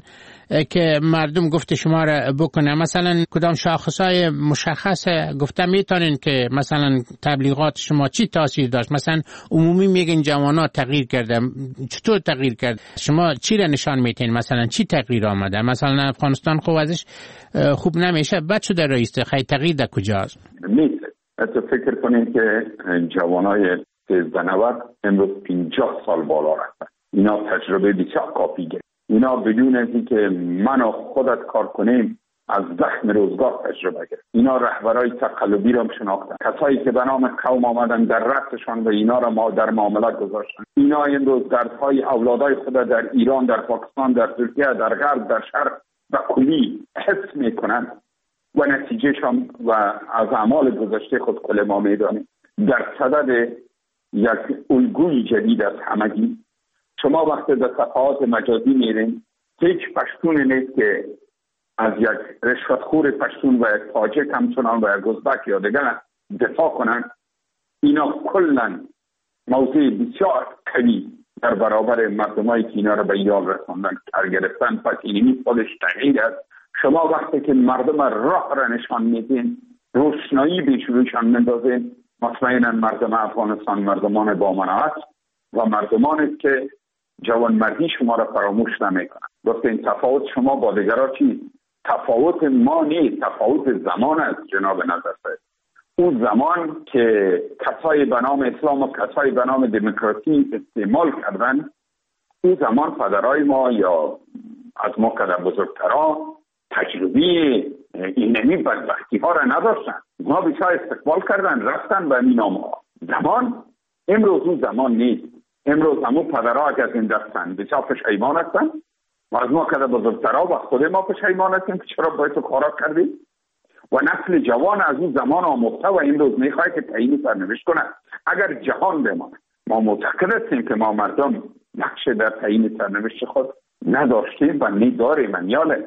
که مردم گفت شما را بکنه؟ مثلا کدام شاخصای مشخص گفته میتونین که مثلا تبلیغات شما چی تاثیر داشت؟ مثلا عمومی میگین جوانا تغییر کرده، چطور تغییر کرد؟ شما چی را نشان میتین؟ مثلا چی تغییر آمده؟ مثلا افغانستان خوب ازش خوب نمیشه، بد شده رئیس، خیلی تغییر در کجاست؟ میشه تو فکر کنین که جوانای سیزده نود امروز پنجاه سال بالا رفتن، اینا تجربه بسیار کافی گرفت، اینا بدون از اینکه من و خودت کار کنیم از زخم روزگار تجربه گرفت. اینا رهبرای تقلبی را شناختن، کسایی که به نام قوم آمدن در رأسشان و اینا را ما در معاملات گذاشتن. اینا امروز دردهای اولادای خود در ایران، در پاکستان، در ترکیه، در غرب، در شرق و کلی حس میکنن و نتیجهشان و از اعمال گذشته خود کل ما میدانیم. در صدد یک الگوی جدید از همگی، شما وقتی در صفحات مجازی میرین هیچ پشتون نیست که از یک رشوتخور پشتون و یک تاجک همچنان و یک ازبک یا دیگر دفاع کنن. اینا کلن موضوع بسیار قوی در برابر مردمایی که اینا را به یال رساندن کار گرفتن. پس اینی خودش تغییر است. شما وقتی که مردم راه را نشان میدین، روشنایی به روشان میندازین، مطمئنا مردم افغانستان مردمان با مناعت و مردمانی که جوانمردی شما را فراموش نمیکنن. گفت این تفاوت شما با دیگرها چی؟ تفاوت ما نیست، تفاوت زمان است جناب نظر. اون زمان که کسای به نام اسلام و کسای به نام دموکراسی استعمال کردن، اون زمان پدرای ما یا از ما که در بزرگتران تجربی اینمی بدبختی ها را نداشتن. ما بسیار استقبال کردن، رفتن به این نام ها. زمان امروز اون زمان نیست. امروز همون پدرها اگر زنده هستند بسیار پشیمان هستند و از ما کده بزرگترها و خود ما پشیمان هستیم که چرا باید تو کارا کردیم و نسل جوان از اون زمان آموخته و امروز میخواد که تعیین سرنوشت کنه. اگر جهان بمانه ما معتقد هستیم که ما مردم نقش در تعیین سرنوشت خود نداشتیم و نداریم. منیاله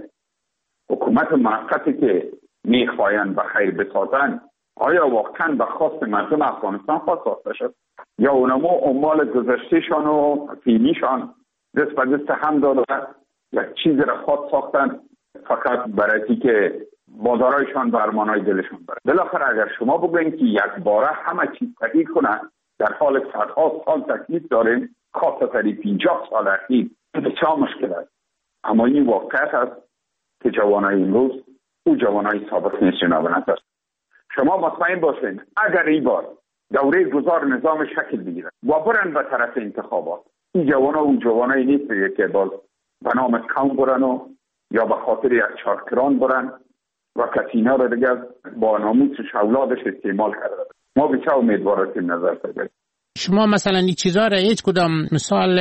حکومت موقتی که میخواین به خیر بسازن آیا واقعا به خواست مردم افغانستان خواست ساخته شد یا اونمو اموال گذشتهشان و فیلیشان دست به دست هم داده یک چیز را خود ساختن فقط برای که بازارایشان به ارمانهای دلشان بره. بالاخره اگر شما بگوین که یک باره همه چیز تغییر کنه در حال صدها سال تکلیف داریم خاصه پنجاه سال اخیر بسیار مشکل است. اما این واقعیت است که جوانای امروز او جوانای سابق نیست نابنده است. شما مطمئن باشین اگر این بار دوره گذار نظام شکل بگیره و برن به طرف انتخابات این جوانا او جوانایی نیست که باز به نام قوم برن و یا به خاطر یک چارکران برن و کسی اینا رو دیگه با ناموسش اولادش استعمال کرده. ما بسیار امیدوار هستیم نظر بگیریم. شما مثلا این چیزا را هیچ کدام مثال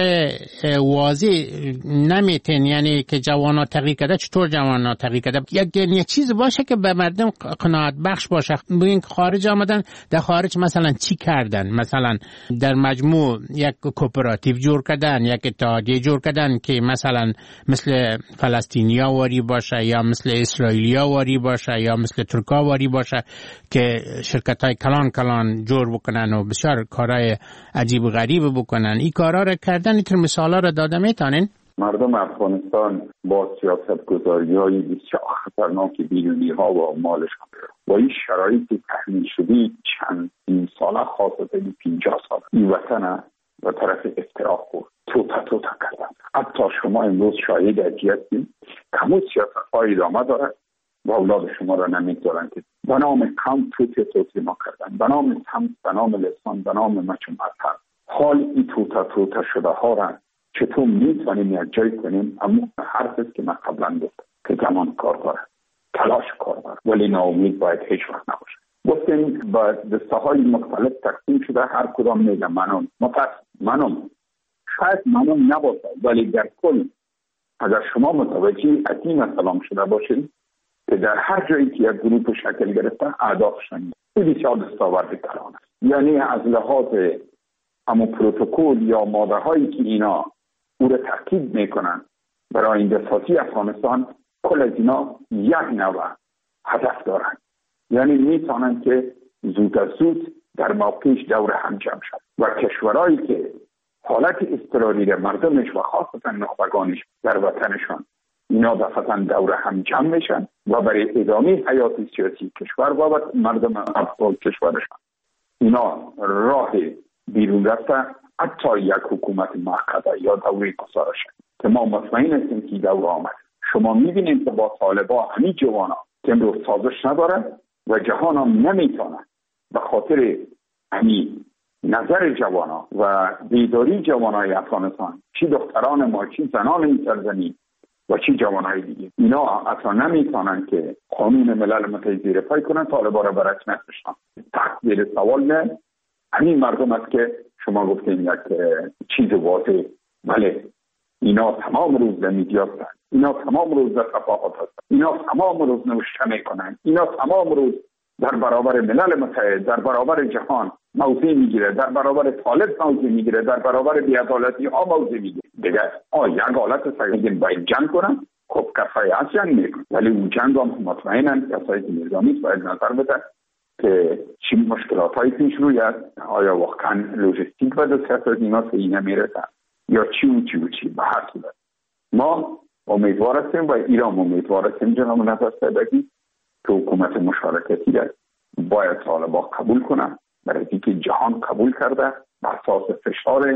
واضح نمیتین، یعنی که جوانا تغییر کرده چطور جوانا تغییر کرده، یک یه چیز باشه که به مردم قناعت بخش باشه. ببین خارج آمدن، در خارج مثلا چی کردن؟ مثلا در مجموع یک کوپراتیو جور کردن، یک اتحادیه جور کردن که مثلا مثل فلسطینیا واری باشه یا مثل اسرائیلیا واری باشه یا مثل ترکا واری باشه که شرکت‌های کلان کلان جور بکنن و بسیار کارهای عجیب و غریب بکنن. این کارا را کردن. اینطور مثالا را داده میتونین؟ مردم افغانستان با سیاست گذاری های بسیار خطرناک بیرونی ها و مالشان با این شرایط تحمیل شده چند این ساله خاصه پنجاه سال این وطن و طرف افتراق خورد توتا توتا کردن. حتی شما امروز شاهد هستید کمو سیاست های ادامه داره و اولاد شما را نمیگذارن که به نام قوم توتی توتی ما کردن، به نام سمت، به نام لسان، به نام مچ و مذهب. حال این توتا توتا شده ها را چطور میتونیم یک جای کنیم؟ اما حرف است که من قبلا گفتم که زمان کار داره، تلاش کار داره، ولی ناامید باید هیچ وقت نباشه. گفتیم با دسته های مختلف تقسیم شده، هر کدام میگه منم متاسف منم شاید منم نباشه، ولی در کل اگر شما متوجه اتیم سلام شده باشید که در هر جایی که یک گروه شکل گرفته اهدافشان این بسیار دستاورد کلان است. یعنی از لحاظ همون پروتکل یا ماده هایی که اینا او را تاکید میکنن برای ایندسازی افغانستان، کل از اینا یک نوع هدف دارن. یعنی میتونن که زود از زود در موقعش دور هم جمع شد و کشورهایی که حالت اضطراری مردمش و خاصتا نخبگانش در وطنشان اینا دفعتا دور هم جمع میشن و برای ادامه حیات سیاسی کشور و مردم افغان کشورشان اینا راه بیرون رفته حتی یک حکومت موقته یا دوره گذار شد که ما مطمئن هستیم که دوره آمد. شما میبینید که با طالبا همین جوانا که امروز سازش نداره و جهان هم نمیتونه به خاطر همین نظر جوانا و بیداری جوانای افغانستان، چی دختران ما، چی زنان این سرزمین و چی جوانای دیگه، اینا اصلا نمیتونن که قانون ملل متحد زیر پای کنن، طالبا را به رسمیت بشناسن. تقدیر سوال نه همین مردم است که شما گفتین یک چیز واضح. بله اینا تمام روز در میدیا هستن، اینا تمام روز در صفحات هستن، اینا تمام روز نوشته میکنن، اینا تمام روز در برابر ملل متحد، در برابر جهان موضع میگیره، در برابر طالب موضع میگیره، در برابر بی‌عدالتی ها موضع میگیره. دیگه آ یک حالت سگین باید جنگ کنن، خب کسایی از جنگ میکنن، ولی اون جنگ هم مطمئنن کسایی که نظامی باید نظر بدن که چی مشکلات هایی پیش روی است، آیا واقعا لوجستیک و دسترس از اینا که اینا میرسن یا چی و چی و چی. به هر صورت ما امیدوار هستیم و ایران امیدوار هستیم جناب نظر صدقی که حکومت مشارکتی را باید طالبا قبول کنن، برای اینکه جهان قبول کرده بر اساس فشار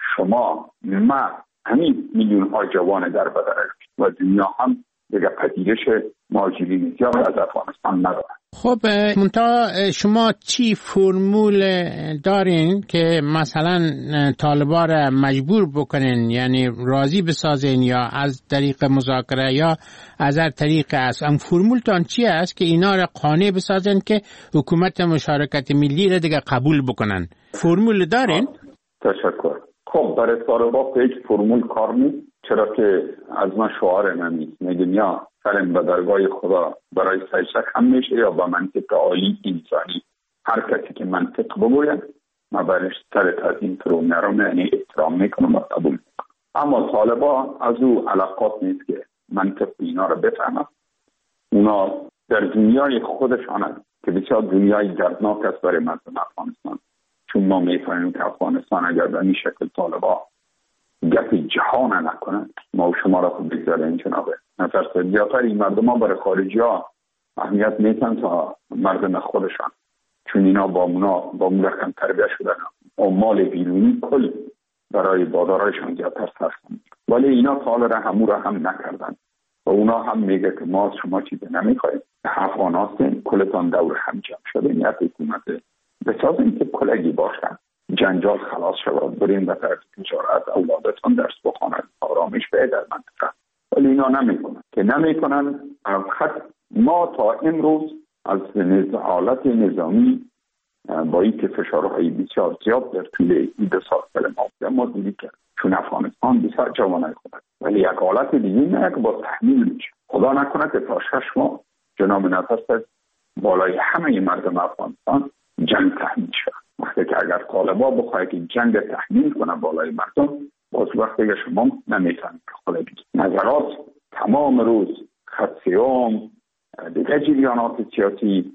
شما ما همین میلیون ها جوان در بدر و دنیا هم دیگه پذیرش مهاجرین زیاد از افغانستان ندارن. خب منتها شما چی فرمول دارین که مثلا طالبا را مجبور بکنین، یعنی راضی بسازین یا از طریق مذاکره یا از هر طریق است؟ ام فرمولتان چی است که اینا را قانع بسازین که حکومت مشارکت ملی را دیگه قبول بکنن؟ فرمول دارین؟ تشکر. خب برای طالبا هیچ فرمول کار نیست، چرا که از ما شعار نمیست میگیم یا سرم به درگاه خدا برای سیشک هم میشه یا با منطق عالی انسانی. هر کسی که منطق بگوید ما برش سر تازین فرو نرم، یعنی احترام میکنم و قبول میکنم. اما طالبا از او علاقات نیست که منطق اینا رو بفهمن. اونا در دنیای خودشان هست که بسیار دنیای دردناک است برای مردم افغانستان، چون ما میفهمیم که افغانستان اگر به این شکل طالبا گپ جهان نکنن ما و شما را خود بگذاریم جنابه نظر سریعتر این مردم ها برای خارجی ها اهمیت نیتن تا مردم خودشان، چون اینا با مونا با مونا رقم تربیه شدن و مال بیرونی کل برای بازارایشان زیادتر صرف کنند. ولی اینا حال را همو را هم نکردن و اونا هم میگه که ما شما چیزی نمیخواید، افغان هستین کلتان دور هم جمع شده، نیت حکومت بسازیم که کلگی باشن، جنجال خلاص شود، بریم به طرف تجارت، اولادتان درس بخوانند، آرامش به در منطقه. ولی اینا نمیکنن که نمیکنن. خط ما تا امروز از حالت نظامی با این که فشارهای بسیار زیاد در طول این دو سال ما ما دیدیم که چون افغانستان بسیار جوانای خود، ولی یک حالت دیگه نه که با تحمیل میشه. خدا نکنه که تا شش ماه جناب نفس بالای همه مردم افغانستان جنگ تحمیل شد. وقتی که اگر طالبا بخواهد که جنگ تحمیل کنه بالای مردم، باز وقتی که شما نمیتونید که خدا بگید. نظرات تمام روز خدسیام دیگه جریانات سیاسی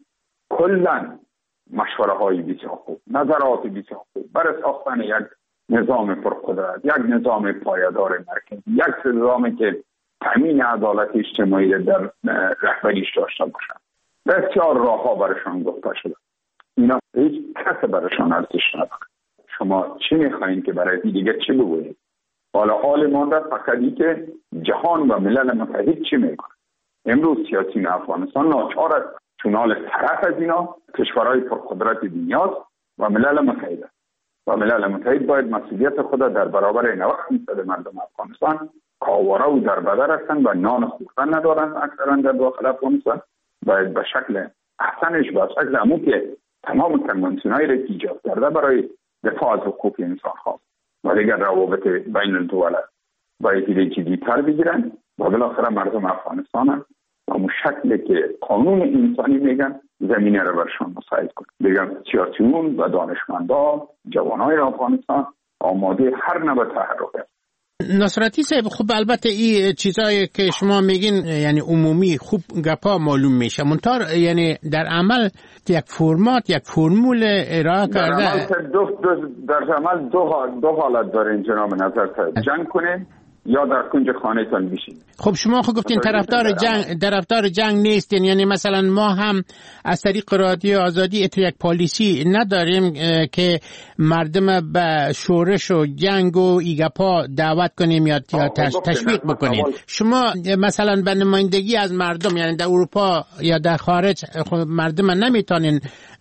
کلن مشوره های بسیار خوب، نظرات بسیار خوب برای ساختن یک نظام پرقدرت، یک نظام پایدار مرکزی، یک نظامی که تامین عدالت اجتماعی در رهبریش داشته باشند. بسیار راه ها برشان گفته شده. اینا هیچ کس برشان ارزش نداره. شما چی میخواین که برای دیگه چی بگویید؟ حالا حال مانده فقط این که جهان و ملل متحد چی میکنه؟ امروز سیاسی افغانستان ناچار است، چون حال طرف از اینا کشورهای پرقدرت دنیاست و ملل متحد و ملل متحد باید مسئولیت خود در برابر نوخ میسد مردم افغانستان کاواره و در بدر هستند و نان خوردن ندارن اکثرا در داخل افغانستان. باید به شکل احسنش به شکل همون که تمام کنوانسیون‌هایی را ایجاد کرده برای دفاع از حقوق انسان خواست و دیگر روابط بین الدول باید دیگه جدی‌تر بگیرن و بالاخره مردم افغانستان هم همون شکلی که قانون انسانی میگن زمینه را برشان مساعد کنه. بگم سیاسیون و دانشمندان جوانای افغانستان آماده هر نوع تحرک است. نصرتی صاحب، خب البته این چیزایی که شما میگین یعنی عمومی خوب گپا معلوم میشه، منتها یعنی در عمل یک فرمات یک فرمول ارائه کرده. در عمل دو, دو در عمل دو, دو حالت دارین جناب نظر صاحب، جنگ کنین یا در کنج خانه تان بشین. خب شما خب گفتین طرفدار جنگ طرفدار جنگ نیستین، یعنی مثلا ما هم از طریق رادیو آزادی ات یک پالیسی نداریم که مردم به شورش و جنگ و ایگپا دعوت کنیم یا تشویق بکنیم. شما مثلا به نمایندگی از مردم، یعنی در اروپا یا در خارج مردم نمیتونین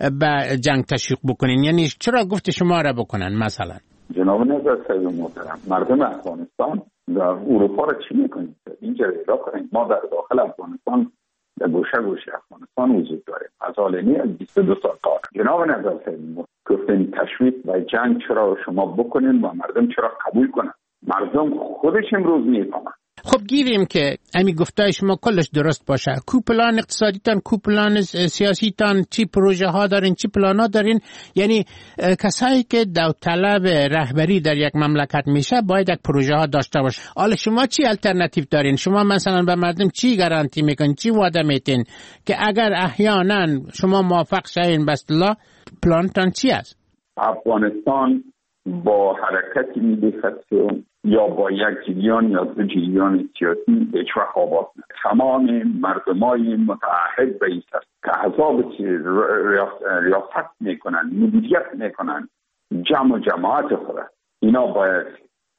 به جنگ تشویق بکنین، یعنی چرا گفت شما را بکنن؟ مثلا جناب نظر صاحب محترم، مردم افغانستان در اروپا را چی میکنید؟ اینجا اجرا کنید. ما در داخل افغانستان در گوشه گوشه افغانستان وجود داریم از حالینی از بیست و دو سال قبل. جناب نظر صاحب گفتین تشویق و جنگ چرا شما بکنین و مردم چرا قبول کنن؟ مردم خودش امروز میفهمن. خب گیریم که امی گفتای شما کلش درست باشه. کو پلان اقتصادی تان، کو پلان سیاسی تان، چی پروژه ها دارین، چی پلان ها دارین؟ یعنی کسایی که داوطلب رهبری در یک مملکت میشه باید یک پروژه ها داشته باشه. حالا شما چی الटरनेटिव دارین؟ شما مثلا به مردم چی گارانتی میکنین، چی وعده میتین که اگر احیانا شما موافق شین به اصطلاح پلان تان چی است؟ افغانستان با حرکتی میدهد یا با یک جریان یا دو جریان سیاسی هیچ وقت آباد نه. تمام مردمای متعهد به این است که احزاب ریاست میکنن، مدیریت میکنن جمع و جماعت خود، اینا باید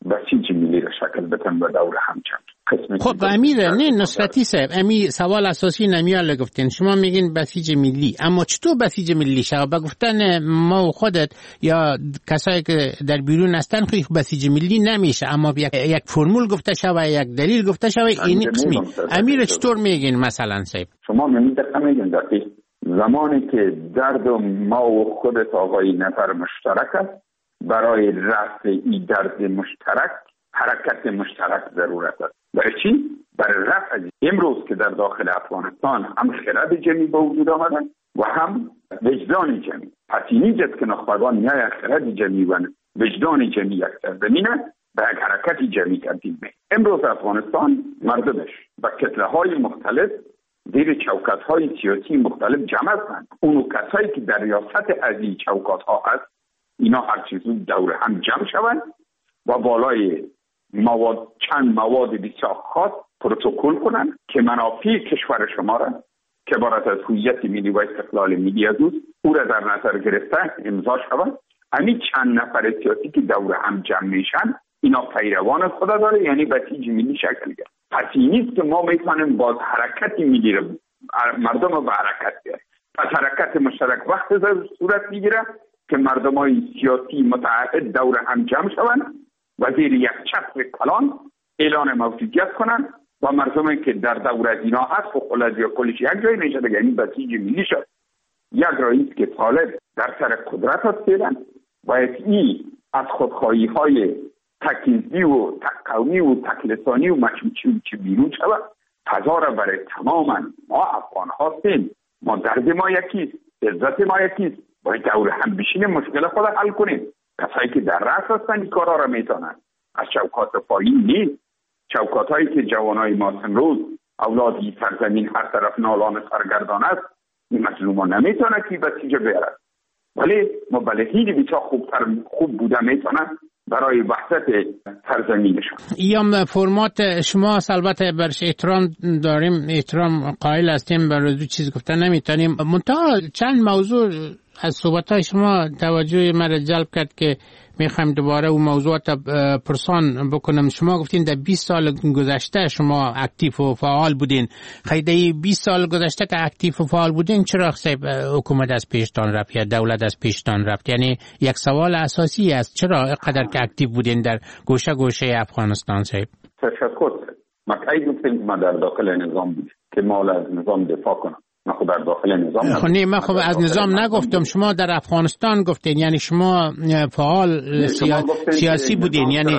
بسیج ملی را شکل بدن و دور هم جمع. خب امیر نه نصرتی صاحب، امی سوال اساسی نمیال گفتین، شما میگین بسیج ملی، اما چطور بسیج ملی شد؟ با گفتن ما و خودت یا کسایی که در بیرون هستن خیلی بسیج ملی نمیشه، اما یک, یک فرمول گفته شوه، یک دلیل گفته شوه، این قسمی. امیر چطور میگین مثلا صاحب؟ شما میگید میگین دقیق زمانی که درد ما و خودت آقای نفر مشترک است، برای رفع این درد مشترک حرکت مشترک ضرورت است. برای چی؟ برای رفع امروز که در داخل افغانستان هم خرد جمعی به وجود آمده و هم وجدان جمعی. پس اینی جد که نخبگان یا خرد جمعی و وجدان جمعی یک سرزمینه به یک حرکت جمعی تبدیل می. امروز افغانستان مردمش با کتله های مختلف زیر چوکات های سیاسی مختلف جمع هستند. اونو کسایی که در ریاست از این چوکات ها هست، اینا هر چیزو دور هم جمع شوند و بالای مواد چند مواد بسیار خاص پروتکل کنند که منافع کشور شما را که عبارت از هویت ملی و استقلال ملی از اوست، او را در نظر گرفته امضا شود. همین چند نفر سیاسی که دور هم جمع میشن، اینا پیروان خدا داره، یعنی بسیج ملی شکل گرفت. پس این نیست که ما میتونیم باز حرکت ملی را مردم رو به حرکت بیاریم. پس حرکت مشترک وقت صورت میگیره که مردم های سیاسی متعهد دور هم جمع شوند و زیر یک چتر کلان اعلان موجودیت کنند و مردمی که در دور از اینا هست و خلج یا کلش یک جای نشده، یعنی بسیج ملی شد. یک رئیس که طالب در سر قدرت هست فعلا باید این از خودخواهی های تکیزی و تقومی و تکلسانی و مچمچی که بیرون شود. فضا را برای تماما ما افغان هستیم، ما درد ما یکیست، عزت ما یکیست، باید دور هم بشینیم مشکل خود حل کنیم. کسایی که در رأس هستن این کارا را میتونن، از چوکات پایین نیست. چوکات هایی که جوانای ما امروز اولادی سرزمین هر طرف نالان سرگردان است، این مظلوما نمیتونه که بسیجه بیارد، ولی مبلغین بسیار خوبتر خوب بوده میتونن برای وحدت سرزمینشون. یا فرمات شما البته برش احترام داریم، احترام قائل هستیم، برای دو چیز گفتن نمیتونیم. منتها چند موضوع از صحبت‌های شما توجه مرا جلب کرد که میخوایم دوباره اون موضوعات پرسان بکنم. شما گفتین در بیست سال گذشته شما اکتیو و فعال بودین. خیلی بیست سال گذشته که اکتیو و فعال بودین، چرا خیلی حکومت از پیشتان رفت یا دولت از پیشتان رفت؟ یعنی یک سوال اساسی است، چرا اینقدر که اکتیو بودین در گوشه گوشه افغانستان صاحب؟ تشکر. ما کی گفتیم ما در داخل نظام بودیم که ما از نظام دفاع کنم. من خب در داخل نظام خب نه، من خب از نظام نگفتم، شما در افغانستان گفتین، یعنی شما فعال سیا... سیاسی بودین، یعنی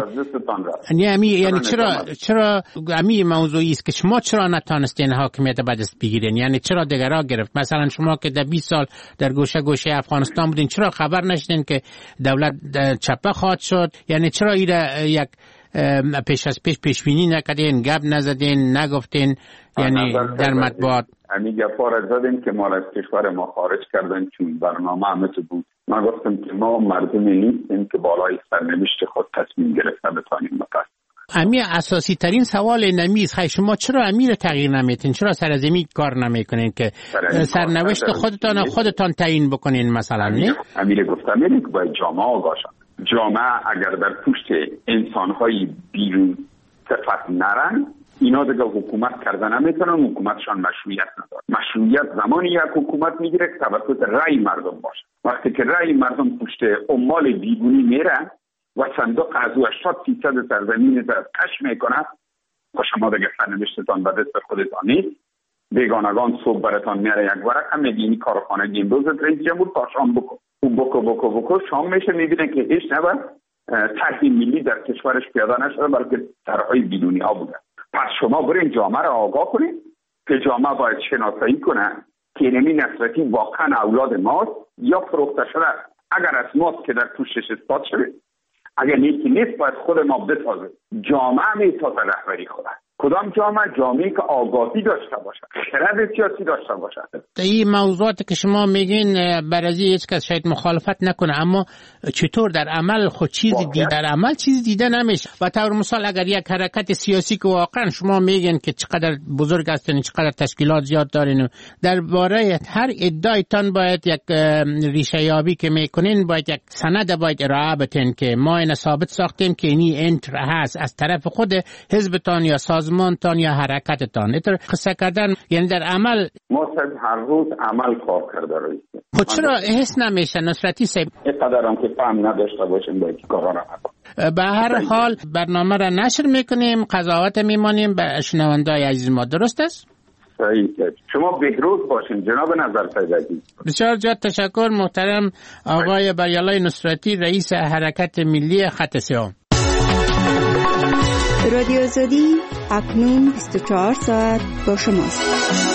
یعنی یعنی چرا چرا امی موضوعی است که شما چرا نتونستین حاکمیت به دست بگیرین؟ یعنی چرا دیگرها گرفت؟ مثلا شما که در بیست سال در گوشه گوشه افغانستان بودین، چرا خبر نشدین که دولت چپه خواهد شد؟ یعنی چرا ایره یک پیش از پیش پیش بینی نکردین، گپ نزدین، نگفتین؟ یعنی در مطبوعات امی گپا را زدیم که ما را از کشور ما خارج کردن چون برنامه همه بود. ما گفتم که ما مردمی نیستیم که بالای سرنوشت خود تصمیم گرفته بتانیم مقصد. امی اساسی ترین سوال نمیست، خیلی شما چرا امیر تغییر نمیتین؟ چرا سرزمین کار نمیکنین که سرنوشت خودتان خودتان تعیین بکنین مثلا؟ نه امیر گفتم میگه که باید جامعه آگاه شد. جامعه اگر در پشت انسان‌های بیرون صفت نرن، اینا دیگه حکومت کردن نمیتونن، حکومتشان مشروعیت نداره. مشروعیت زمانی یک حکومت میگیره که توسط رأی مردم باشه. وقتی که رأی مردم پشت عمال بیگونی میره و صندوق از هشتاد فیصد سرزمین را کش میکنه و شما دیگه سرنوشتتان به دست خودتان نیست. بیگانگان صبح براتان میاره یک ورق هم میگه این کارخانه امروز رئیس جمهور تا شام بکن. او بکو بکو بکو شام میشه میبینه که هیچ نبود طرح ملی در کشورش پیاده نشده، بلکه طرحهای بیرونی ها بوده. پس شما برین جامعه را آگاه کنید که جامعه باید شناسایی کنه که نمی نصرتی واقعا اولاد ماست یا فروخته شده. اگر از ماست که در پوشش اثبات شده، اگر نیکی نیست باید خود ما بسازه. جامعه میسازه رهبری خوده. کدام جامعه؟ جامعه که آگاهی داشته باشد، خرد سیاسی داشته باشد. این موضوعات که شما میگین بر از هیچ کس شاید مخالفت نکنه، اما چطور در عمل خود چیزی دید در عمل چیزی دیده نمیشه. و طور مثال اگر یک حرکت سیاسی که واقعا شما میگین که چقدر بزرگ هستین، چقدر تشکیلات زیاد دارین، درباره هر ادعایتان باید یک ریشه یابی که میکنین، باید یک سند باید ارائه بدین که ما این ثابت ساختیم که اینی انتر هست از طرف خود حزبتان یا سازمانتان یا حرکتتان. اینطور قصه کردن یعنی در عمل ما هر روز عمل کار کرده راییم. خود چرا حس نمیشه نصرتی صاحب؟ اینقدر هم که فهم نداشته باشیم باید کارا را نکنیم. به هر حال برنامه را نشر میکنیم، قضاوت میمانیم به شنوندای عزیز ما، درست است؟ صحیح. شما بهروز باشین جناب نظر سیدی. بسیار زیاد تشکر محترم آقای بریالای نصرتی، رئیس حرکت ملی خط سیاه. رادیو آزادی اکنون بیست و چهار ساعت با شماست.